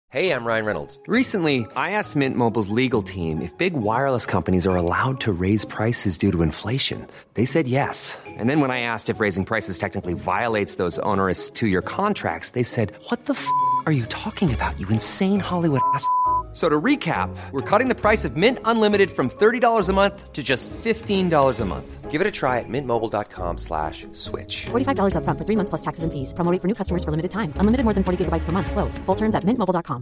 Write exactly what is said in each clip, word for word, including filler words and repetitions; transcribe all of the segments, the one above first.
Hey, I'm Ryan Reynolds. Recently, I asked Mint Mobile's legal team if big wireless companies are allowed to raise prices due to inflation. They said yes. And then when I asked if raising prices technically violates those onerous two-year contracts, they said, what the f*** are you talking about, you insane Hollywood ass f- So to recap, we're cutting the price of Mint Unlimited from thirty dollars a month to just fifteen dollars a month. Give it a try at mintmobile.com slash switch. forty-five dollars up front for three months plus taxes and fees. Promo rate for new customers for limited time. Unlimited more than forty gigabytes per month. Slows full terms at mint mobile dot com.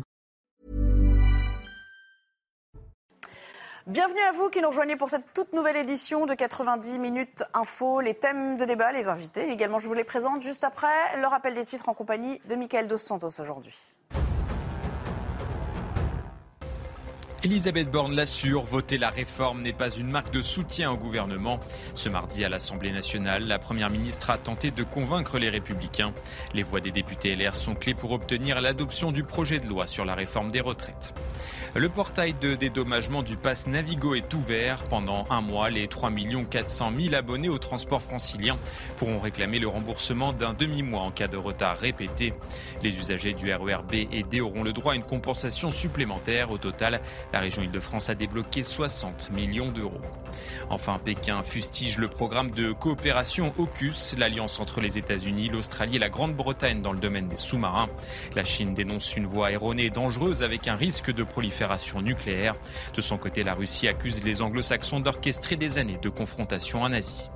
Bienvenue à vous qui nous rejoignez pour cette toute nouvelle édition de quatre-vingt-dix minutes info, les thèmes de débat, les invités. Également, je vous les présente juste après le rappel des titres en compagnie de Mickaël Dos Santos aujourd'hui. Elisabeth Borne l'assure, voter la réforme n'est pas une marque de soutien au gouvernement. Ce mardi à l'Assemblée nationale, la Première ministre a tenté de convaincre les Républicains. Les voix des députés L R sont clés pour obtenir l'adoption du projet de loi sur la réforme des retraites. Le portail de dédommagement du pass Navigo est ouvert. Pendant un mois, les trois millions quatre cent mille abonnés au transport francilien pourront réclamer le remboursement d'un demi-mois en cas de retard répété. Les usagers du R E R B et D auront le droit à une compensation supplémentaire. Au total, la région Île-de-France a débloqué soixante millions d'euros. Enfin, Pékin fustige le programme de coopération AUKUS, l'alliance entre les États-Unis, l'Australie et la Grande-Bretagne dans le domaine des sous-marins. La Chine dénonce une voie erronée et dangereuse avec un risque de prolifération nucléaire. De son côté, la Russie accuse les anglo-saxons d'orchestrer des années de confrontation en Asie.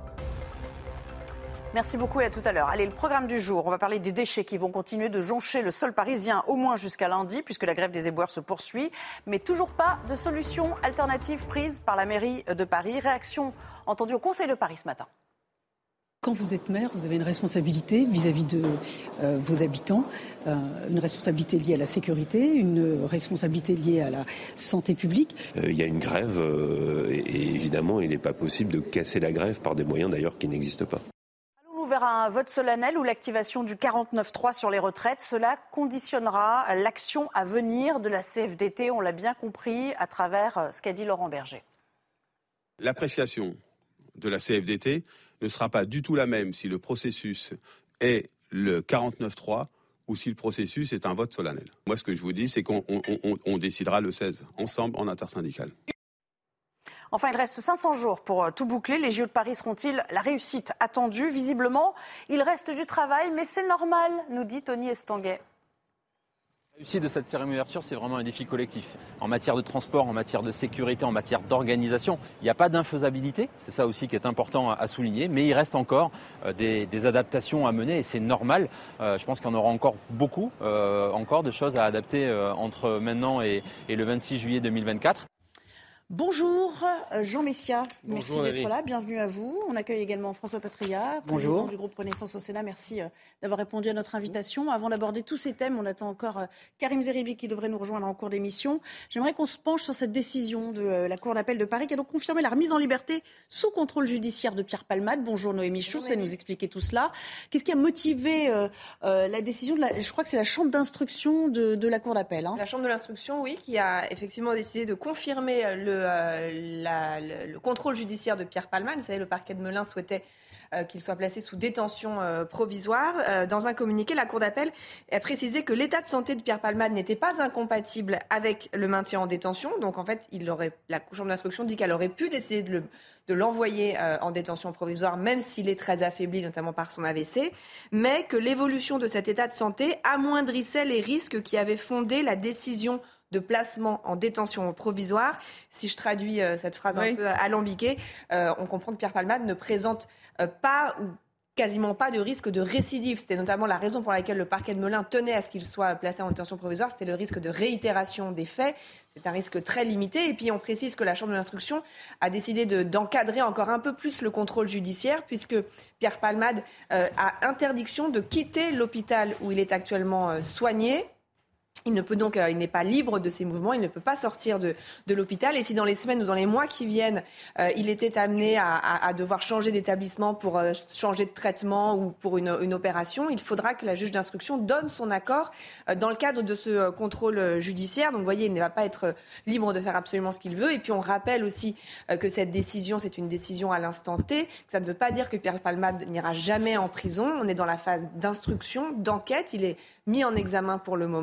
Merci beaucoup et à tout à l'heure. Allez, le programme du jour, on va parler des déchets qui vont continuer de joncher le sol parisien au moins jusqu'à lundi puisque la grève des éboueurs se poursuit. Mais toujours pas de solution alternative prise par la mairie de Paris. Réaction entendue au Conseil de Paris ce matin. Quand vous êtes maire, vous avez une responsabilité vis-à-vis de euh, vos habitants, euh, une responsabilité liée à la sécurité, une responsabilité liée à la santé publique. Euh, il y a une grève euh, et, et évidemment il n'est pas possible de casser la grève par des moyens d'ailleurs qui n'existent pas. Vers un vote solennel ou l'activation du quarante-neuf trois sur les retraites. Cela conditionnera l'action à venir de la C F D T, on l'a bien compris, à travers ce qu'a dit Laurent Berger. L'appréciation de la C F D T ne sera pas du tout la même si le processus est le quarante-neuf trois ou si le processus est un vote solennel. Moi, ce que je vous dis, c'est qu'on on, on, on décidera le seize, ensemble, en intersyndical. Enfin, il reste cinq cents jours pour tout boucler. Les J O de Paris seront-ils la réussite attendue ? Visiblement, il reste du travail, mais c'est normal, nous dit Tony Estanguet. La réussite de cette cérémonie d'ouverture, c'est vraiment un défi collectif. En matière de transport, en matière de sécurité, en matière d'organisation, il n'y a pas d'infaisabilité, c'est ça aussi qui est important à souligner, mais il reste encore euh, des, des adaptations à mener et c'est normal. Euh, je pense qu'il y en aura encore beaucoup, euh, encore de choses à adapter euh, entre maintenant et, et le vingt-six juillet deux mille vingt-quatre. Bonjour Jean Messia, merci Bonjour, d'être David. là, bienvenue à vous. On accueille également François Patria, Bonjour. président du groupe Renaissance au Sénat. Merci d'avoir répondu à notre invitation. Avant d'aborder tous ces thèmes, on attend encore Karim Zeribi qui devrait nous rejoindre en cours d'émission. J'aimerais qu'on se penche sur cette décision de la Cour d'appel de Paris qui a donc confirmé la remise en liberté sous contrôle judiciaire de Pierre Palmade. Bonjour Noémie Schulz, vous allez nous expliquer tout cela. Qu'est-ce qui a motivé euh, euh, la décision de la, je crois que c'est la chambre d'instruction de, de la Cour d'appel. Hein. La chambre de l'instruction, oui, qui a effectivement décidé de confirmer le Euh, la, le, le contrôle judiciaire de Pierre Palmade. Vous savez, le parquet de Melun souhaitait euh, qu'il soit placé sous détention euh, provisoire. Euh, dans un communiqué, la Cour d'appel a précisé que l'état de santé de Pierre Palmade n'était pas incompatible avec le maintien en détention. Donc, en fait, il aurait, la chambre d'instruction dit qu'elle aurait pu décider de, le, de l'envoyer euh, en détention provisoire, même s'il est très affaibli, notamment par son A V C, mais que l'évolution de cet état de santé amoindrissait les risques qui avaient fondé la décision de placement en détention provisoire. Si je traduis euh, cette phrase oui. un peu alambiquée, euh, on comprend que Pierre Palmade ne présente euh, pas ou quasiment pas de risque de récidive. C'était notamment la raison pour laquelle le parquet de Melun tenait à ce qu'il soit placé en détention provisoire. C'était le risque de réitération des faits. C'est un risque très limité. Et puis on précise que la Chambre de l'instruction a décidé de, d'encadrer encore un peu plus le contrôle judiciaire puisque Pierre Palmade euh, a interdiction de quitter l'hôpital où il est actuellement euh, soigné. Il ne peut donc, euh, il n'est pas libre de ses mouvements, il ne peut pas sortir de, de l'hôpital. Et si dans les semaines ou dans les mois qui viennent, euh, il était amené à, à, à devoir changer d'établissement pour euh, changer de traitement ou pour une, une opération, il faudra que la juge d'instruction donne son accord euh, dans le cadre de ce euh, contrôle euh, judiciaire. Donc, vous voyez, il ne va pas être euh, libre de faire absolument ce qu'il veut. Et puis, on rappelle aussi euh, que cette décision, c'est une décision à l'instant T. Ça ne veut pas dire que Pierre Palmade n'ira jamais en prison. On est dans la phase d'instruction, d'enquête. Il est mis en examen pour le moment.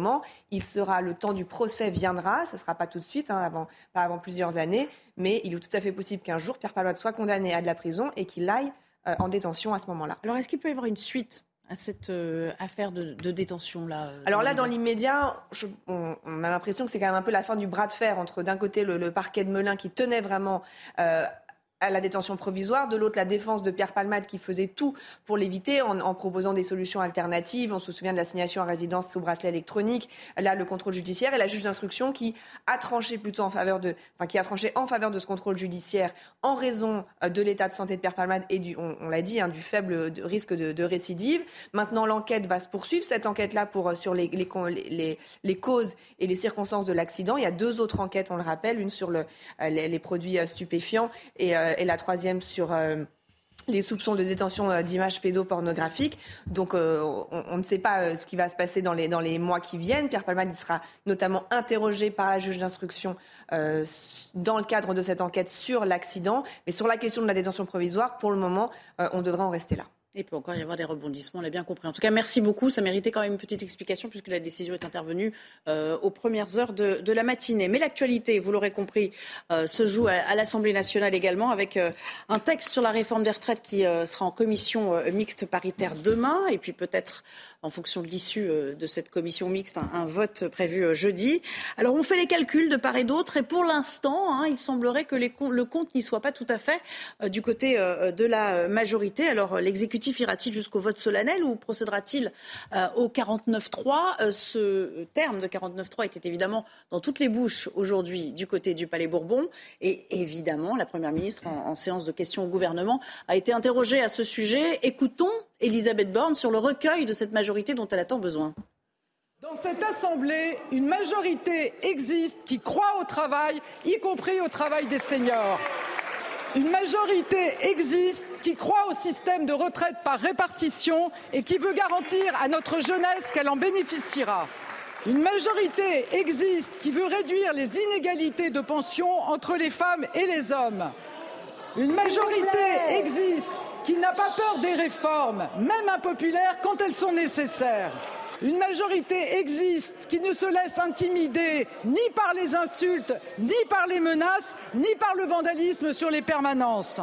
Il sera, le temps du procès viendra, ce ne sera pas tout de suite, hein, avant, pas avant plusieurs années, mais il est tout à fait possible qu'un jour Pierre Palmade soit condamné à de la prison et qu'il aille euh, en détention à ce moment-là. Alors est-ce qu'il peut y avoir une suite à cette euh, affaire de, de détention-là euh, Alors là, dans l'immédiat, je, on, on a l'impression que c'est quand même un peu la fin du bras de fer entre, d'un côté, le, le parquet de Melun qui tenait vraiment euh, à la détention provisoire, de l'autre la défense de Pierre Palmade qui faisait tout pour l'éviter en, en proposant des solutions alternatives. On se souvient de l'assignation à résidence sous bracelet électronique, là le contrôle judiciaire et la juge d'instruction qui a tranché plutôt en faveur de, enfin qui a tranché en faveur de ce contrôle judiciaire en raison de l'état de santé de Pierre Palmade et du, on, on l'a dit, hein, du faible de, risque de, de récidive. Maintenant l'enquête va se poursuivre, cette enquête-là pour sur les, les, les, les causes et les circonstances de l'accident. Il y a deux autres enquêtes, on le rappelle, une sur le, les, les produits stupéfiants et euh, et la troisième sur euh, les soupçons de détention euh, d'images pédopornographiques. Donc euh, on, on ne sait pas euh, ce qui va se passer dans les, dans les mois qui viennent. Pierre Palmade il sera notamment interrogé par la juge d'instruction euh, dans le cadre de cette enquête sur l'accident. Mais sur la question de la détention provisoire, pour le moment, euh, on devrait en rester là. Il peut encore y avoir des rebondissements, on l'a bien compris. En tout cas, merci beaucoup. Ça méritait quand même une petite explication puisque la décision est intervenue euh, aux premières heures de, de la matinée. Mais l'actualité, vous l'aurez compris, euh, se joue à, à l'Assemblée nationale également avec euh, un texte sur la réforme des retraites qui euh, sera en commission euh, mixte paritaire demain et puis peut-être en fonction de l'issue euh, de cette commission mixte, un, un vote prévu euh, jeudi. Alors on fait les calculs de part et d'autre et pour l'instant, hein, il semblerait que les, le compte n'y soit pas tout à fait euh, du côté euh, de la majorité. Alors l'exécutif ira-t-il jusqu'au vote solennel ou procédera-t-il euh, au quarante-neuf trois euh, Ce terme de quarante-neuf trois était évidemment dans toutes les bouches aujourd'hui du côté du Palais Bourbon. Et évidemment, la Première ministre, en, en séance de questions au gouvernement, a été interrogée à ce sujet. Écoutons Elisabeth Borne sur le recueil de cette majorité dont elle a tant besoin. Dans cette Assemblée, une majorité existe qui croit au travail, y compris au travail des seniors. Une majorité existe qui croit au système de retraite par répartition et qui veut garantir à notre jeunesse qu'elle en bénéficiera. Une majorité existe qui veut réduire les inégalités de pension entre les femmes et les hommes. Une majorité existe qui n'a pas peur des réformes, même impopulaires, quand elles sont nécessaires. Une majorité existe qui ne se laisse intimider ni par les insultes, ni par les menaces, ni par le vandalisme sur les permanences.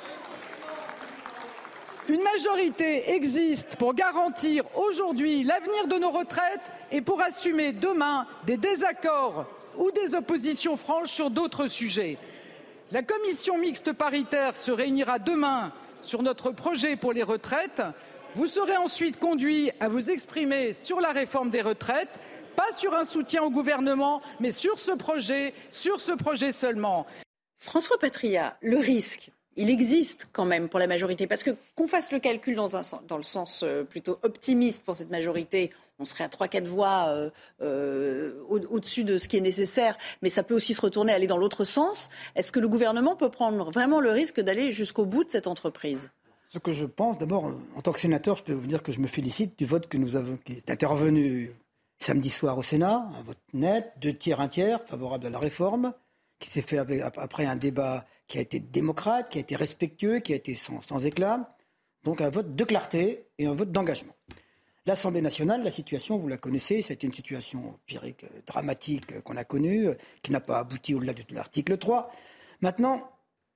Une majorité existe pour garantir aujourd'hui l'avenir de nos retraites et pour assumer demain des désaccords ou des oppositions franches sur d'autres sujets. La commission mixte paritaire se réunira demain sur notre projet pour les retraites. Vous serez ensuite conduit à vous exprimer sur la réforme des retraites, pas sur un soutien au gouvernement, mais sur ce projet, sur ce projet seulement. François Patriat, le risque, il existe quand même pour la majorité, parce que qu'on fasse le calcul dans, un, dans le sens plutôt optimiste pour cette majorité, on serait à trois quatre voix euh, euh, au, au-dessus de ce qui est nécessaire, mais ça peut aussi se retourner, aller dans l'autre sens. Est-ce que le gouvernement peut prendre vraiment le risque d'aller jusqu'au bout de cette entreprise ? Ce que je pense, d'abord, en tant que sénateur, je peux vous dire que je me félicite du vote que nous avons, qui est intervenu samedi soir au Sénat, un vote net, deux tiers, un tiers, favorable à la réforme, qui s'est fait avec, après un débat qui a été démocrate, qui a été respectueux, qui a été sans, sans éclat. Donc un vote de clarté et un vote d'engagement. L'Assemblée nationale, la situation, vous la connaissez, c'était une situation pyrrhique, dramatique qu'on a connue, qui n'a pas abouti au-delà de l'article trois. Maintenant,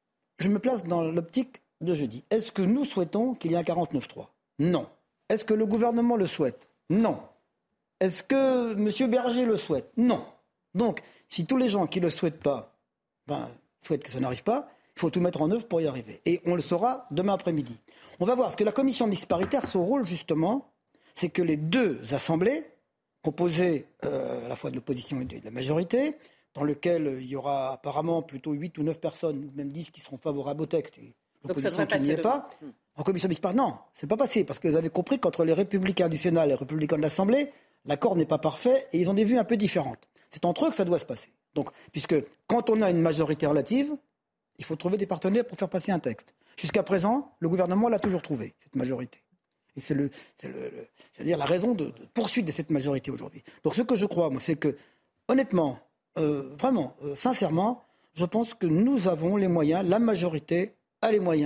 je me place dans l'optique de jeudi. Est-ce que nous souhaitons qu'il y ait un quarante-neuf trois ? Non. Est-ce que le gouvernement le souhaite ? Non. Est-ce que M. Berger le souhaite ? Non. Donc, si tous les gens qui ne le souhaitent pas ben, souhaitent que ça n'arrive pas, il faut tout mettre en œuvre pour y arriver. Et on le saura demain après-midi. On va voir, parce que la commission mixte paritaire, son rôle justement, c'est que les deux assemblées, composées euh, à la fois de l'opposition et de la majorité, dans lesquelles il y aura apparemment plutôt huit ou neuf personnes, ou même dix qui seront favorables au texte, et l'opposition qui n'y est pas, en commission mixte paritaire, non, c'est pas passé, parce que vous avez compris qu'entre les républicains du Sénat et les républicains de l'Assemblée, l'accord n'est pas parfait et ils ont des vues un peu différentes. C'est entre eux que ça doit se passer. Donc, puisque quand on a une majorité relative, il faut trouver des partenaires pour faire passer un texte. Jusqu'à présent, le gouvernement l'a toujours trouvé, cette majorité. Et c'est, le, c'est le, le, je veux dire, la raison de, de poursuite de cette majorité aujourd'hui. Donc ce que je crois, moi, c'est que, honnêtement, euh, vraiment, euh, sincèrement, je pense que nous avons les moyens, la majorité a les moyens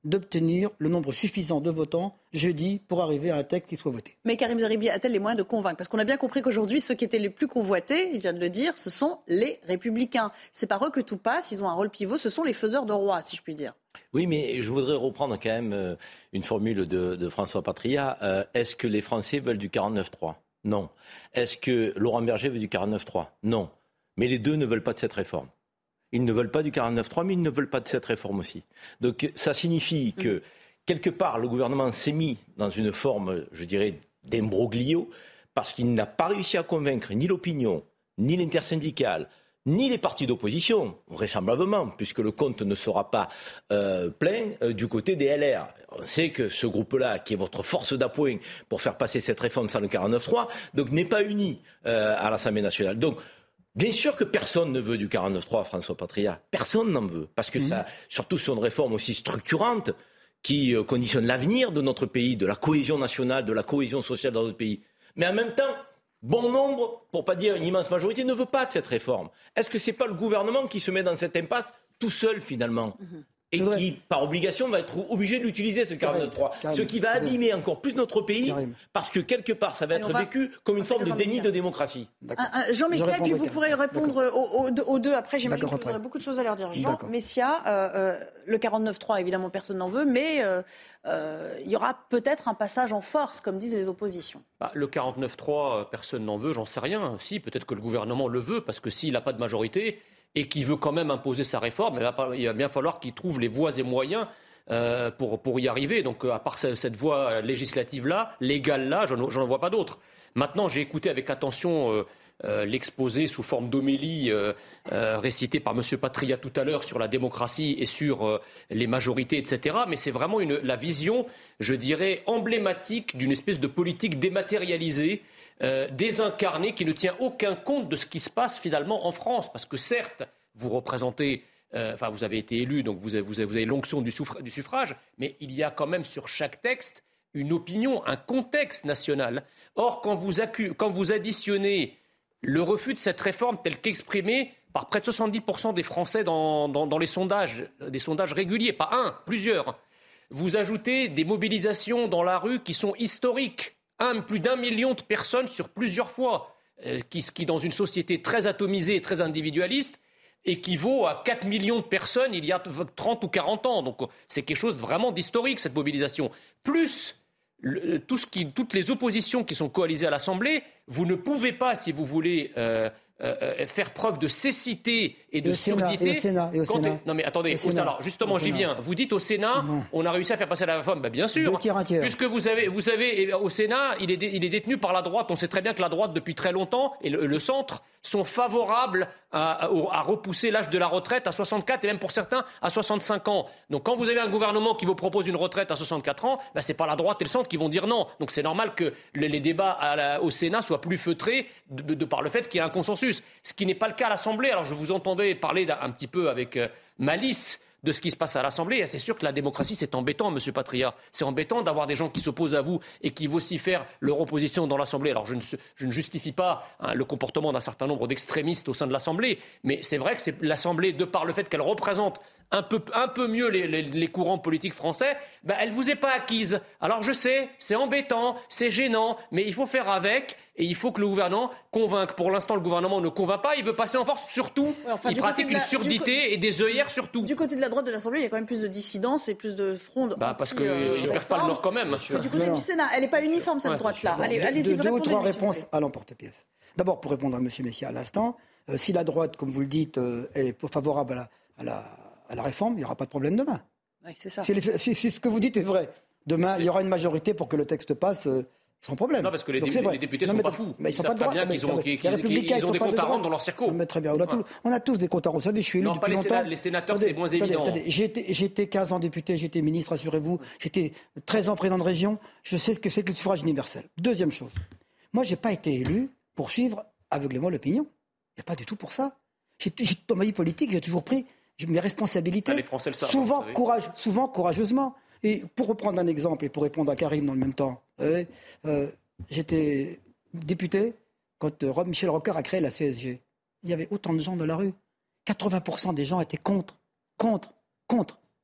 d'obtenir le nombre suffisant de votants jeudi pour arriver à un texte qui soit voté. Mais Karim Zeribi a-t-elle les moyens de convaincre ? Parce qu'on a bien compris qu'aujourd'hui, ceux qui étaient les plus convoités, il vient de le dire, ce sont les Républicains. C'est par eux que tout passe, ils ont un rôle pivot, ce sont les faiseurs de rois, si je puis dire. Oui, mais je voudrais reprendre quand même euh, une formule de, de François Patria. Euh, est-ce que les Français veulent du quarante-neuf trois ? Non. Est-ce que Laurent Berger veut du quarante-neuf trois ? Non. Mais les deux ne veulent pas de cette réforme. Ils ne veulent pas du quarante-neuf trois, mais ils ne veulent pas de cette réforme aussi. Donc ça signifie que, quelque part, le gouvernement s'est mis dans une forme, je dirais, d'imbroglio, parce qu'il n'a pas réussi à convaincre ni l'opinion, ni l'intersyndicale, ni les partis d'opposition, vraisemblablement, puisque le compte ne sera pas euh, plein euh, du côté des L R. On sait que ce groupe-là, qui est votre force d'appoint pour faire passer cette réforme sans le quarante-neuf trois, donc n'est pas uni euh, à l'Assemblée nationale. Donc, bien sûr que personne ne veut du quarante-neuf trois, François Patria. Personne n'en veut. Parce que mmh. ça, surtout sur une réforme aussi structurante qui euh, conditionne l'avenir de notre pays, de la cohésion nationale, de la cohésion sociale dans notre pays. Mais en même temps, bon nombre, pour ne pas dire une immense majorité, ne veut pas de cette réforme. Est-ce que ce n'est pas le gouvernement qui se met dans cette impasse tout seul finalement ? mmh. Et qui, par obligation, va être obligé de l'utiliser, ce quarante-neuf trois. Ce qui va abîmer encore plus notre pays, parce que quelque part, ça va être va... vécu comme une forme de déni de démocratie. Un, un, Jean Messia, puis vous pourrez répondre aux, aux, aux deux après. J'imagine que vous aurez beaucoup de choses à leur dire. Jean Messia, euh, euh, le quarante-neuf trois, évidemment, personne n'en veut, mais euh, euh, il y aura peut-être un passage en force, comme disent les oppositions. Bah, le quarante-neuf trois, personne n'en veut, j'en sais rien. Si, peut-être que le gouvernement le veut, parce que s'il n'a pas de majorité et qu'il veut quand même imposer sa réforme, il va bien falloir qu'il trouve les voies et moyens euh, pour, pour y arriver. Donc, à part cette voie législative-là, légale-là, je n'en vois pas d'autre. Maintenant, j'ai écouté avec attention euh, euh, l'exposé sous forme d'homélie euh, euh, récité par M. Patria tout à l'heure sur la démocratie et sur euh, les majorités, et cetera. Mais c'est vraiment une, la vision, je dirais, emblématique d'une espèce de politique dématérialisée, Euh, désincarné, qui ne tient aucun compte de ce qui se passe finalement en France. Parce que certes, vous représentez, euh, enfin vous avez été élu, donc vous avez, vous avez, vous avez l'onction du, souffra- du suffrage, mais il y a quand même sur chaque texte une opinion, un contexte national. Or, quand vous, accu- quand vous additionnez le refus de cette réforme tel qu'exprimé par près de soixante-dix pour cent des Français dans, dans, dans les sondages, des sondages réguliers, pas un, plusieurs, vous ajoutez des mobilisations dans la rue qui sont historiques. Un, plus d'un million de personnes sur plusieurs fois, euh, qui, qui dans une société très atomisée et très individualiste, équivaut à quatre millions de personnes il y a trente ou quarante ans. Donc c'est quelque chose de vraiment d'historique, cette mobilisation. Plus le, tout ce qui, toutes les oppositions qui sont coalisées à l'Assemblée, vous ne pouvez pas, si vous voulez... Euh, Euh, faire preuve de cécité et de et surdité. Et au Sénat, et au Sénat. Est... Non mais attendez, au Sénat. Alors, justement, j'y viens. Vous dites au Sénat, non. on a réussi à faire passer la réforme. Ben, bien sûr, Deux tiers, un tiers. Puisque vous avez, vous savez, au Sénat, il est, dé, il est détenu par la droite. On sait très bien que la droite, depuis très longtemps, et le, le centre, sont favorables à, à, à repousser l'âge de la retraite à soixante-quatre et même pour certains à soixante-cinq ans. Donc quand vous avez un gouvernement qui vous propose une retraite à soixante-quatre ans, ben, c'est pas la droite et le centre qui vont dire non. Donc c'est normal que les, les débats à la, au Sénat soient plus feutrés de, de, de par le fait qu'il y a un consensus. Ce qui n'est pas le cas à l'Assemblée. Alors je vous entendais parler un petit peu avec euh, malice de ce qui se passe à l'Assemblée. Et c'est sûr que la démocratie, c'est embêtant, M. Patria. C'est embêtant d'avoir des gens qui s'opposent à vous et qui vocifèrent leur opposition dans l'Assemblée. Alors je ne, je ne justifie pas hein, le comportement d'un certain nombre d'extrémistes au sein de l'Assemblée, mais c'est vrai que c'est l'Assemblée, de par le fait qu'elle représente un peu, un peu mieux les, les, les courants politiques français, ben, elle ne vous est pas acquise. Alors je sais, c'est embêtant, c'est gênant, mais il faut faire avec et il faut que le gouvernement convainque. Pour l'instant, le gouvernement ne convainc pas, il veut passer en force surtout. Ouais, enfin, il pratique la, une surdité co- et des œillères surtout. Du côté de la droite de l'Assemblée, il y a quand même plus de dissidence et plus de fronde. Bah, parce qu'ils euh, ne perdent pas le Nord quand même. Du côté non, du Sénat, elle n'est pas uniforme cette ouais, droite-là. Allez, de, allez-y, de, deux ou trois réponses si à l'emporte-pièce. D'abord, pour répondre à M. Messia à l'instant, euh, si la droite, comme vous le dites, euh, est favorable à la, à la à la réforme, il n'y aura pas de problème demain. Oui, c'est ça. Si, les, si, si ce que vous dites est vrai, demain, il y aura une majorité pour que le texte passe euh, sans problème. Non, parce que les, Donc, dé- les députés ne sont pas fous. Mais ils, ils savent pas de droite. Qu'ils ont, qu'ils, qu'ils, qu'ils ont des comptes à rendre dans leur circo. Non, mais très bien. On a, tout, on a tous des comptes à rendre. Vous savez, je suis élu non, depuis pas les longtemps. Sénat, les sénateurs, attendez, c'est moins attendez, évident. Attendez, j'ai, été, j'ai été quinze ans député, j'ai été ministre, assurez-vous. J'étais treize ans président de région. Je sais ce que c'est que le suffrage universel. Deuxième chose. Moi, je n'ai pas été élu pour suivre aveuglément l'opinion. Il n'y a pas du tout pour ça. J'ai, j'ai, dans ma vie politique, j'ai toujours pris mes responsabilités, ah, les Français le savent, souvent, courage, souvent courageusement. Et pour reprendre un exemple et pour répondre à Karim dans le même temps, euh, euh, j'étais député quand euh, Michel Rocard a créé la C S G. Il y avait autant de gens dans la rue. quatre-vingts pour cent des gens étaient contre, contre, contre.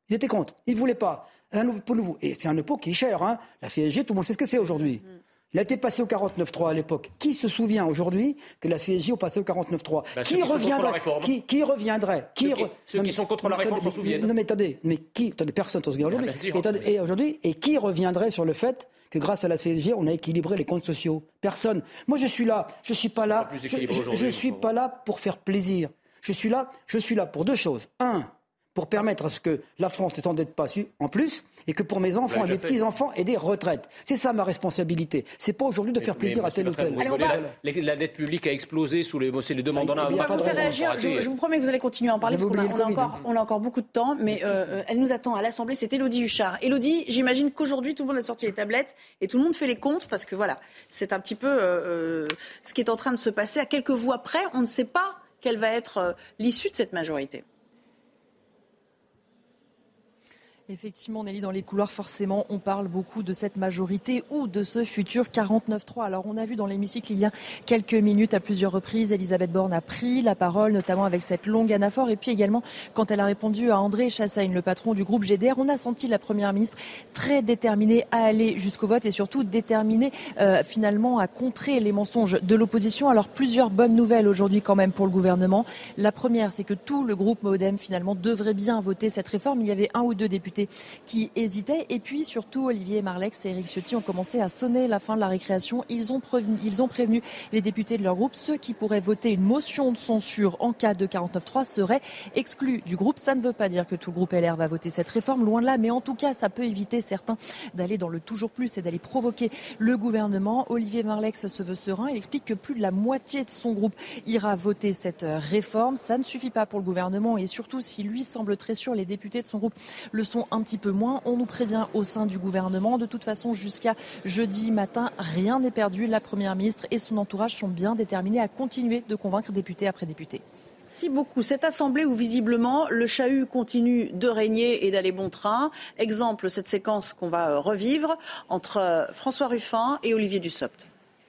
Ils étaient contre. Ils ne voulaient pas. Un impôt nouveau. Et c'est un impôt qui est cher. Hein. La C S G, tout le monde sait ce que c'est aujourd'hui. Mmh. Il a été passé au quarante-neuf trois à l'époque. Qui se souvient aujourd'hui que la C S G est passée au quarante-neuf trois bah, qui, qui, reviendrait, qui, qui reviendrait Qui Ceux qui, re... ceux non, qui sont contre la réforme s'en souviennent. Non mais attendez, mais qui attendez, personne s'en souvient aujourd'hui. Ah, et, attendez, et aujourd'hui, et qui reviendrait sur le fait que grâce à la C S G, on a équilibré les comptes sociaux? Personne. Moi, je suis là. Je suis pas là. Je, je, je suis pas là pour faire plaisir. Je suis là. Je suis là pour deux choses. Un, pour permettre à ce que la France ne s'endette pas en plus, et que pour mes enfants et mes petits-enfants aient des retraites. C'est ça ma responsabilité. C'est pas aujourd'hui de faire mais, plaisir mais, à tel ou tel. Allez, va... la, la dette publique a explosé sous les, les demandes en avant. On va vous faire réagir. Je, je vous promets que vous allez continuer à en parler, parce qu'on a, on a, encore, on a encore beaucoup de temps, mais euh, elle nous attend à l'Assemblée, c'est Élodie Huchard. Élodie, j'imagine qu'aujourd'hui, tout le monde a sorti les tablettes, et tout le monde fait les comptes, parce que voilà, c'est un petit peu euh, ce qui est en train de se passer. À quelques voix près, on ne sait pas quelle va être euh, l'issue de cette majorité. Effectivement, Nelly, dans les couloirs, forcément, on parle beaucoup de cette majorité ou de ce futur quarante-neuf trois. Alors, on a vu dans l'hémicycle, il y a quelques minutes, à plusieurs reprises, Elisabeth Borne a pris la parole, notamment avec cette longue anaphore. Et puis également, quand elle a répondu à André Chassaigne, le patron du groupe G D R, on a senti la Première ministre très déterminée à aller jusqu'au vote et surtout déterminée, euh, finalement, à contrer les mensonges de l'opposition. Alors, plusieurs bonnes nouvelles aujourd'hui, quand même, pour le gouvernement. La première, c'est que tout le groupe Modem, finalement, devrait bien voter cette réforme. Il y avait un ou deux députés qui hésitaient. Et puis surtout, Olivier Marleix et Éric Ciotti ont commencé à sonner la fin de la récréation. Ils ont prévenu, ils ont prévenu les députés de leur groupe. Ceux qui pourraient voter une motion de censure en cas de quarante-neuf trois seraient exclus du groupe. Ça ne veut pas dire que tout le groupe L R va voter cette réforme, loin de là. Mais en tout cas, ça peut éviter certains d'aller dans le toujours plus et d'aller provoquer le gouvernement. Olivier Marleix se veut serein. Il explique que plus de la moitié de son groupe ira voter cette réforme. Ça ne suffit pas pour le gouvernement et surtout, si lui semble très sûr, les députés de son groupe le sont un petit peu moins. On nous prévient au sein du gouvernement. De toute façon, jusqu'à jeudi matin, rien n'est perdu. La Première ministre et son entourage sont bien déterminés à continuer de convaincre député après député. Merci beaucoup. Cette assemblée où visiblement le chahut continue de régner et d'aller bon train. Exemple, cette séquence qu'on va revivre entre François Ruffin et Olivier Dussopt.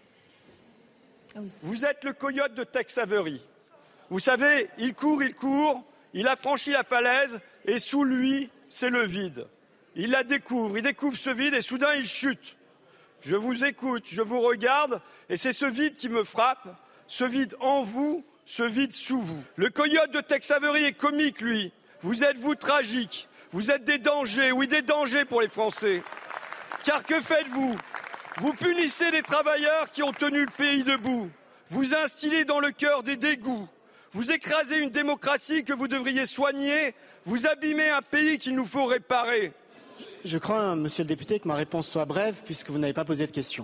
Ah oui. Vous êtes le coyote de Tex Avery. Vous savez, il court, il court, il a franchi la falaise et sous lui, c'est le vide. Il la découvre, il découvre ce vide et soudain il chute. Je vous écoute, je vous regarde et c'est ce vide qui me frappe, ce vide en vous, ce vide sous vous. Le coyote de Tex Avery est comique, lui. Vous êtes, vous, tragique. Vous êtes des dangers, oui, des dangers pour les Français. Car que faites-vous? Vous punissez les travailleurs qui ont tenu le pays debout. Vous instillez dans le cœur des dégoûts. Vous écrasez une démocratie que vous devriez soigner. Vous abîmez un pays qu'il nous faut réparer. Je crains, monsieur le député, que ma réponse soit brève puisque vous n'avez pas posé de question.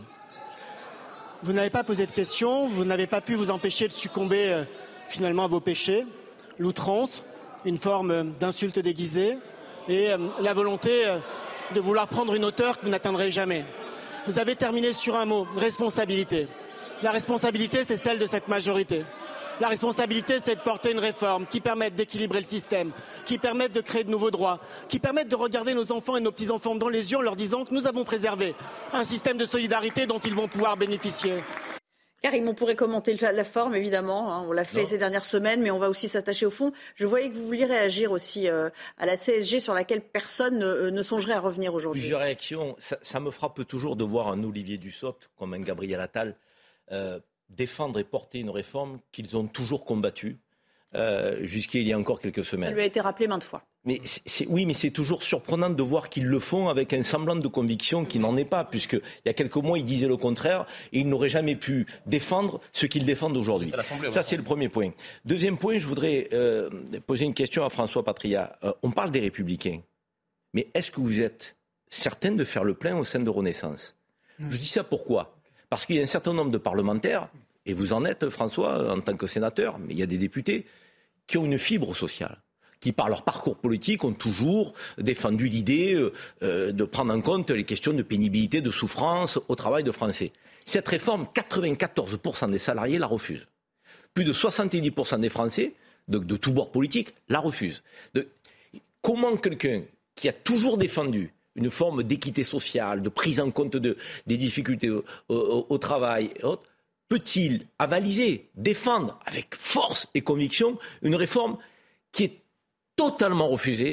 Vous n'avez pas posé de question, vous n'avez pas pu vous empêcher de succomber euh, finalement à vos péchés, l'outrance, une forme euh, d'insulte déguisée et euh, la volonté euh, de vouloir prendre une hauteur que vous n'atteindrez jamais. Vous avez terminé sur un mot, responsabilité. La responsabilité, c'est celle de cette majorité. La responsabilité, c'est de porter une réforme qui permette d'équilibrer le système, qui permette de créer de nouveaux droits, qui permette de regarder nos enfants et nos petits-enfants dans les yeux en leur disant que nous avons préservé un système de solidarité dont ils vont pouvoir bénéficier. Karim, on pourrait commenter la forme, évidemment. Hein, on l'a fait Non. ces dernières semaines, mais on va aussi s'attacher au fond. Je voyais que vous vouliez réagir aussi euh, à la C S G sur laquelle personne ne, ne songerait à revenir aujourd'hui. Plusieurs réactions. Ça, ça me frappe toujours de voir un Olivier Dussopt comme un Gabriel Attal euh, défendre et porter une réforme qu'ils ont toujours combattue euh, jusqu'il y a encore quelques semaines. Ça lui a été rappelé maintes fois. Mais c'est, c'est, oui, mais c'est toujours surprenant de voir qu'ils le font avec un semblant de conviction qui n'en est pas, puisqu'il y a quelques mois, ils disaient le contraire et ils n'auraient jamais pu défendre ce qu'ils défendent aujourd'hui. Ça, c'est le premier point. Deuxième point, je voudrais euh, poser une question à François Patria. Euh, on parle des Républicains, mais est-ce que vous êtes certain de faire le plein au sein de Renaissance ? Je dis ça pourquoi ? Parce qu'il y a un certain nombre de parlementaires, et vous en êtes, François, en tant que sénateur, mais il y a des députés qui ont une fibre sociale, qui, par leur parcours politique, ont toujours défendu l'idée euh, de prendre en compte les questions de pénibilité, de souffrance au travail de Français. Cette réforme, quatre-vingt-quatorze pour cent des salariés la refusent. Plus de soixante-dix pour cent des Français, de, de tous bords politiques, la refusent. De, comment quelqu'un qui a toujours défendu une forme d'équité sociale, de prise en compte de, des difficultés au, au, au travail, et autres, peut-il avaliser, défendre avec force et conviction une réforme qui est totalement refusée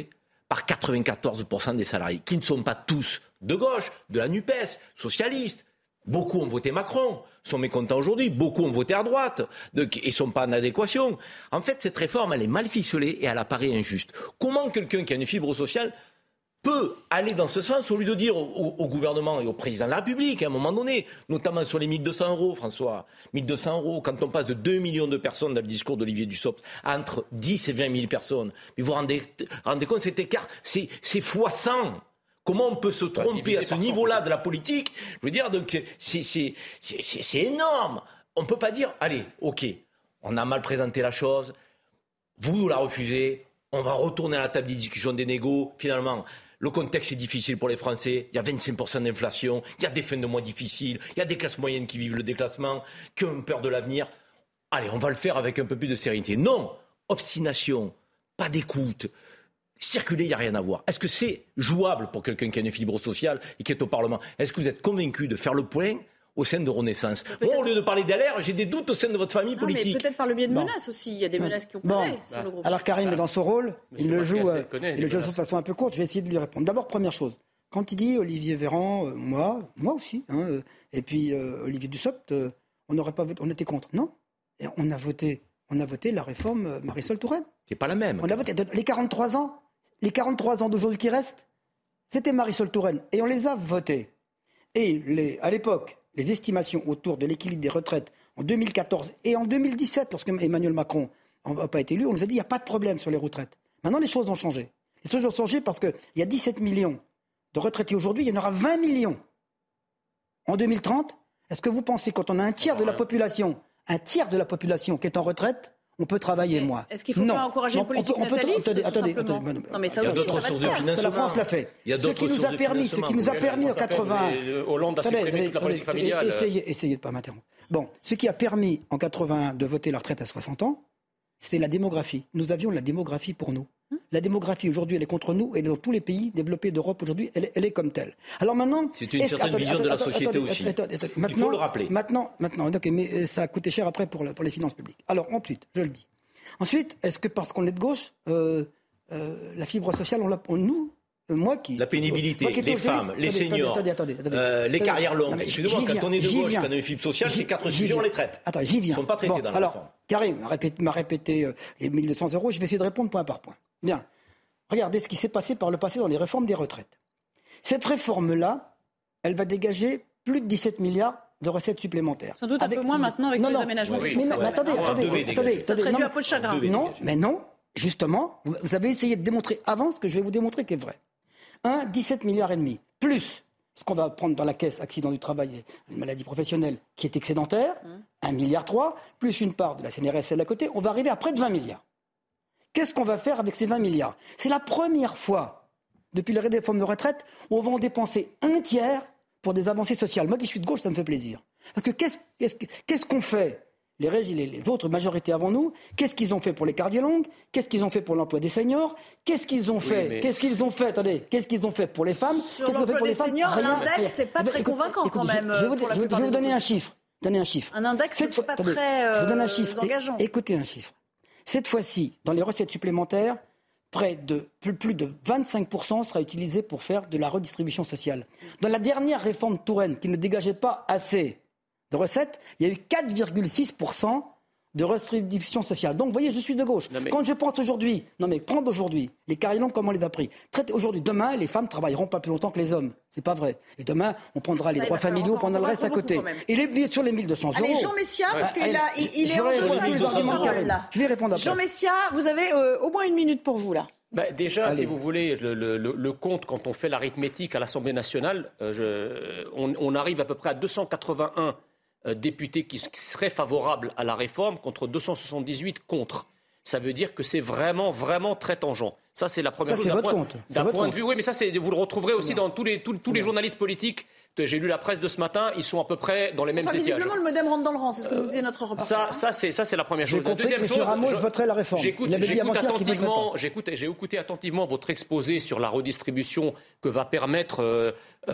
par quatre-vingt-quatorze pour cent des salariés, qui ne sont pas tous de gauche, de la NUPES, socialistes. Beaucoup ont voté Macron, sont mécontents aujourd'hui. Beaucoup ont voté à droite donc, et ne sont pas en adéquation. En fait, cette réforme, elle est mal ficelée et elle apparaît injuste. Comment quelqu'un qui a une fibre sociale peut aller dans ce sens au lieu de dire au, au gouvernement et au président de la République, à un moment donné, notamment sur les mille deux cents euros, François, mille deux cents euros, quand on passe de deux millions de personnes dans le discours d'Olivier Dussopt à entre dix et vingt mille personnes. Mais vous vous rendez, rendez compte, cet écart, c'est, c'est fois cent. Comment on peut se tromper à ce niveau-là de la politique ? Je veux dire, donc, c'est, c'est, c'est, c'est, c'est énorme. On ne peut pas dire, allez, ok, on a mal présenté la chose, vous la refusez, on va retourner à la table des discussions des négos. Finalement, le contexte est difficile pour les Français, il y a vingt-cinq pour cent d'inflation, il y a des fins de mois difficiles, il y a des classes moyennes qui vivent le déclassement, qui ont peur de l'avenir. Allez, on va le faire avec un peu plus de sérénité. Non, obstination, pas d'écoute. Circuler, il n'y a rien à voir. Est-ce que c'est jouable pour quelqu'un qui a une fibre sociale et qui est au Parlement ? Est-ce que vous êtes convaincu de faire le point au sein de Renaissance ? Moi, au lieu de parler d'L R, j'ai des doutes au sein de votre famille non, politique. Mais peut-être par le biais de bon. menaces aussi. Il y a des menaces qui ont pesé bon. sur le groupe. Alors Karim est dans son rôle. Monsieur il le joue, euh, connaît, il le joue de façon un peu courte. Je vais essayer de lui répondre. D'abord, première chose. Quand il dit Olivier Véran, euh, moi, moi aussi, hein, euh, et puis euh, Olivier Dussopt, euh, on n'aurait pas voté, on était contre. Non. Et on a voté, on a voté la réforme euh, Marisol Touraine. Qui n'est pas la même. On a voté les quarante-trois ans. Les quarante-trois ans d'aujourd'hui qui restent, c'était Marisol Touraine. Et on les a votés. Et les, à l'époque, les estimations autour de l'équilibre des retraites en deux mille quatorze et en deux mille dix-sept, lorsque Emmanuel Macron n'a pas été élu, on nous a dit qu'il n'y a pas de problème sur les retraites. Maintenant, les choses ont changé. Les choses ont changé parce qu'il y a dix-sept millions de retraités aujourd'hui, il y en aura vingt millions en deux mille trente. Est-ce que vous pensez, quand on a un tiers de la population, un tiers de la population qui est en retraite, on peut travailler mais moins. Est-ce qu'il faut non. pas encourager une politique on peut, on peut, nataliste, attendez, attendez, attendez, attendez, non, mais ça il y a aussi, d'autres sources de financement. La France l'a fait. Il y a ce qui nous a permis, ce qui nous a permis en quatre-vingts. Hollande a supprimé toute la politique familiale. Essayez, essayez de pas m'interrompre. Bon, ce qui a permis en quatre-vingt-un de voter la retraite à soixante ans, c'est la démographie. Nous avions la démographie pour nous. La démographie aujourd'hui, elle est contre nous et dans tous les pays développés d'Europe aujourd'hui, elle, elle est comme telle. Alors maintenant, c'est une certaine attendez, vision attendez, de la société attendez, aussi. Attendez, attendez, maintenant, il faut le rappeler. Maintenant, maintenant, okay, mais ça a coûté cher après pour, la, pour les finances publiques. Alors ensuite, je le dis. Ensuite, est-ce que parce qu'on est de gauche, euh, euh, la fibre sociale, on l'a, on, nous, euh, moi qui... La pénibilité, qui les femmes, les attendez, seniors, attendez, attendez, attendez, euh, les carrières longues. Excusez-moi, quand on est de gauche, quand on a une fibre sociale, c'est quatre sujets, on les traite. Attends, j'y viens. Ils ne sont pas traités bon, dans la alors, réforme. Karim m'a répété, m'a répété euh, les mille deux cents euros, je vais essayer de répondre point par point. Bien. Regardez ce qui s'est passé par le passé dans les réformes des retraites. Cette réforme-là, elle va dégager plus de dix-sept milliards de recettes supplémentaires. Sans doute un avec... peu moins maintenant avec non, les non, aménagements. Oui, mais non, mais attendez, attendez, attendez. Ça serait dû à peau de chagrin. Non, mais non, justement, vous avez essayé de démontrer avant ce que je vais vous démontrer qui est vrai. Un, dix-sept milliards et demi, plus ce qu'on va prendre dans la caisse accident du travail et une maladie professionnelle qui est excédentaire, mmh. un virgule trois milliard, plus une part de la C N R S L à côté, on va arriver à près de vingt milliards. Qu'est-ce qu'on va faire avec ces vingt milliards ? C'est la première fois, depuis la réforme de retraite, où on va en dépenser un tiers pour des avancées sociales. Moi qui suis de gauche, ça me fait plaisir. Parce que qu'est-ce, qu'est-ce, qu'est-ce qu'on fait ? Les, les, les autres majorités avant nous, qu'est-ce qu'ils ont fait pour les cardiologues ? Qu'est-ce qu'ils ont fait pour l'emploi des seniors ? Qu'est-ce qu'ils ont fait ? Oui, mais... Qu'est-ce qu'ils ont fait ? Attendez, qu'est-ce qu'ils ont fait pour les femmes ? Sur Qu'est-ce qu'ils ont fait pour les seniors, femmes ? Rien, l'index, c'est pas très écoute, convaincant écoute, quand même. Je, je vais vous, je, je vais vous donner un chiffre. Donner un chiffre. Un index, c'est pas attendez, très euh, je vous donne un chiffre. engageant. Écoutez un chiffre. Cette fois-ci, dans les recettes supplémentaires, près de plus, plus de vingt-cinq pour cent sera utilisé pour faire de la redistribution sociale. Dans la dernière réforme Touraine, qui ne dégageait pas assez de recettes, il y a eu quatre virgule six pour cent de redistribution sociale. Donc, vous voyez, je suis de gauche. Mais... Quand je pense aujourd'hui, non mais prendre aujourd'hui, les carrières longues, comment on les a pris ? Traite aujourd'hui, demain, les femmes travailleront pas plus longtemps que les hommes. C'est pas vrai. Et demain, on prendra les ça, droits familiaux, on prendra le reste à côté. Et les, sur les mille deux cents euros. Allez, Jean Messia, parce ouais. qu'il a, il, il est en deçà là. Je vais répondre après. Jean Messia, vous avez euh, au moins une minute pour vous, là. Bah, déjà, Allez. si vous voulez, le, le, le compte, quand on fait l'arithmétique à l'Assemblée nationale, euh, je, on, on arrive à peu près à deux cent quatre-vingt-un euh, députés qui, qui seraient favorables à la réforme contre deux cent soixante-dix-huit contre. Ça veut dire que c'est vraiment, vraiment très tangent. Ça, c'est la première ça, chose. C'est d'un votre point, compte. D'un votre point compte. de vue, oui, mais ça, c'est, vous le retrouverez aussi non. dans tous les, tous, tous les journalistes politiques. J'ai lu la presse de ce matin, ils sont à peu près dans les mêmes enfin, étiages. Visiblement, le modem rentre dans le rang, c'est ce que nous disait notre reporter. Ça, ça, c'est, ça, c'est la première chose. J'ai compris la deuxième que chose, M. Ramos je, voterait la réforme. J'écoute, Il avait dit j'écoute, attentivement, j'écoute, j'ai écouté attentivement votre exposé sur la redistribution que va permettre euh,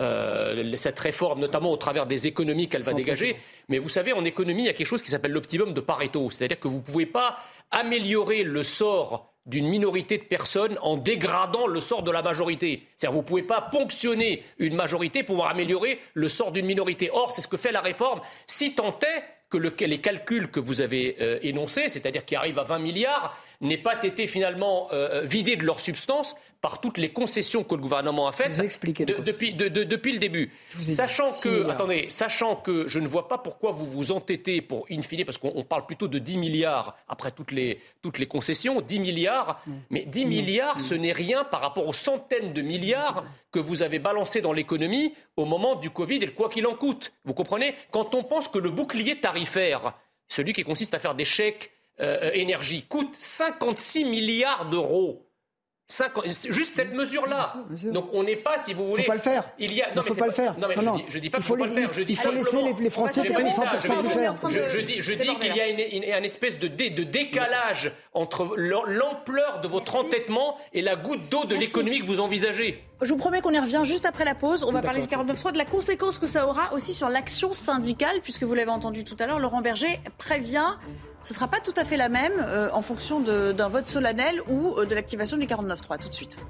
euh, cette réforme, notamment au travers des économies qu'elle va dégager. Mais vous savez, en économie, il y a quelque chose qui s'appelle l'optimum de Pareto. C'est-à-dire que vous ne pouvez pas améliorer le sort d'une minorité de personnes en dégradant le sort de la majorité. C'est-à-dire vous ne pouvez pas ponctionner une majorité pour améliorer le sort d'une minorité. Or, c'est ce que fait la réforme, si tant est que le, les calculs que vous avez euh, énoncés, c'est-à-dire qui arrivent à vingt milliards, n'aient pas été finalement euh, vidés de leur substance par toutes les concessions que le gouvernement a faites de, depuis, de, de, depuis le début. Sachant que, attendez, sachant que je ne vois pas pourquoi vous vous entêtez pour in fine, parce qu'on parle plutôt de dix milliards après toutes les, toutes les concessions, dix milliards, mmh. mais dix mmh. milliards, mmh. ce n'est rien par rapport aux centaines de milliards que vous avez balancés dans l'économie au moment du Covid et le quoi qu'il en coûte. Vous comprenez ? Quand on pense que le bouclier tarifaire, celui qui consiste à faire des chèques euh, énergie, coûte cinquante-six milliards d'euros, cinquante, juste cette mesure-là. Donc on n'est pas, si vous voulez. Il ne faut pas le faire. Il y a, non, mais faut pas, pas le faire. Non, mais non, je, dis, je dis pas qu'il ne faut pas le faire. Je dis il faut laisser les, les Français payer cent pour cent plus cher. Je, je dis, je dis qu'il y a une, une, un espèce de, dé, de décalage entre l'ampleur de votre Merci. entêtement et la goutte d'eau de Merci. l'économie que vous envisagez. Je vous promets qu'on y revient juste après la pause. On va parler du quarante-neuf trois, de la conséquence que ça aura aussi sur l'action syndicale, puisque vous l'avez entendu tout à l'heure, Laurent Berger prévient. Ce ne sera pas tout à fait la même euh, en fonction de, d'un vote solennel ou euh, de l'activation du quarante-neuf trois. Tout de suite.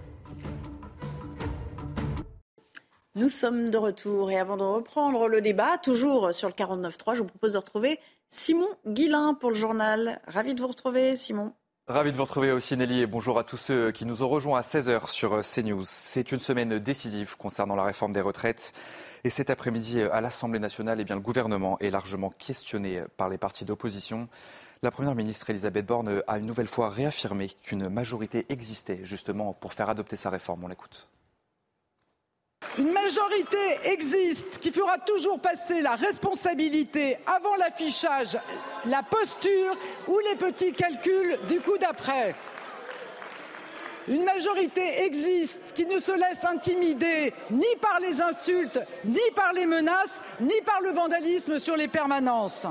Nous sommes de retour et avant de reprendre le débat, toujours sur le quarante-neuf trois, je vous propose de retrouver Simon Guillain pour le journal. Ravi de vous retrouver, Simon. Ravi de vous retrouver aussi, Nelly, et bonjour à tous ceux qui nous ont rejoints à seize heures sur CNews. C'est une semaine décisive concernant la réforme des retraites. Et cet après-midi, à l'Assemblée nationale, eh bien, le gouvernement est largement questionné par les partis d'opposition. La Première ministre Elisabeth Borne a une nouvelle fois réaffirmé qu'une majorité existait justement pour faire adopter sa réforme. On l'écoute. Une majorité existe qui fera toujours passer la responsabilité avant l'affichage, la posture ou les petits calculs du coup d'après. Une majorité existe qui ne se laisse intimider ni par les insultes, ni par les menaces, ni par le vandalisme sur les permanences.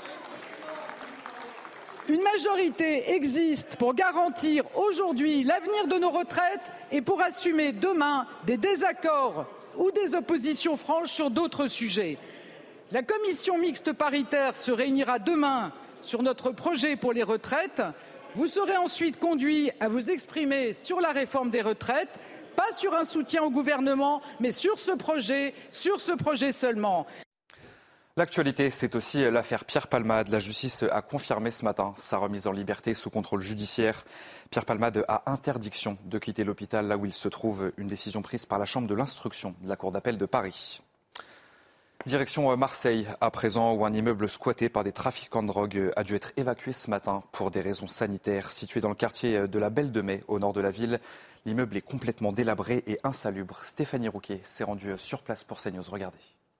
Une majorité existe pour garantir aujourd'hui l'avenir de nos retraites et pour assumer demain des désaccords ou des oppositions franches sur d'autres sujets. La commission mixte paritaire se réunira demain sur notre projet pour les retraites. Vous serez ensuite conduit à vous exprimer sur la réforme des retraites, pas sur un soutien au gouvernement, mais sur ce projet, sur ce projet seulement. L'actualité, c'est aussi l'affaire Pierre Palmade. La justice a confirmé ce matin sa remise en liberté sous contrôle judiciaire. Pierre Palmade a interdiction de quitter l'hôpital là où il se trouve, une décision prise par la Chambre de l'instruction de la Cour d'appel de Paris. Direction Marseille, à présent, où un immeuble squatté par des trafiquants de drogue a dû être évacué ce matin pour des raisons sanitaires. Situé dans le quartier de la Belle de Mai, au nord de la ville, l'immeuble est complètement délabré et insalubre. Stéphanie Rouquet s'est rendue sur place pour CNews. Regardez.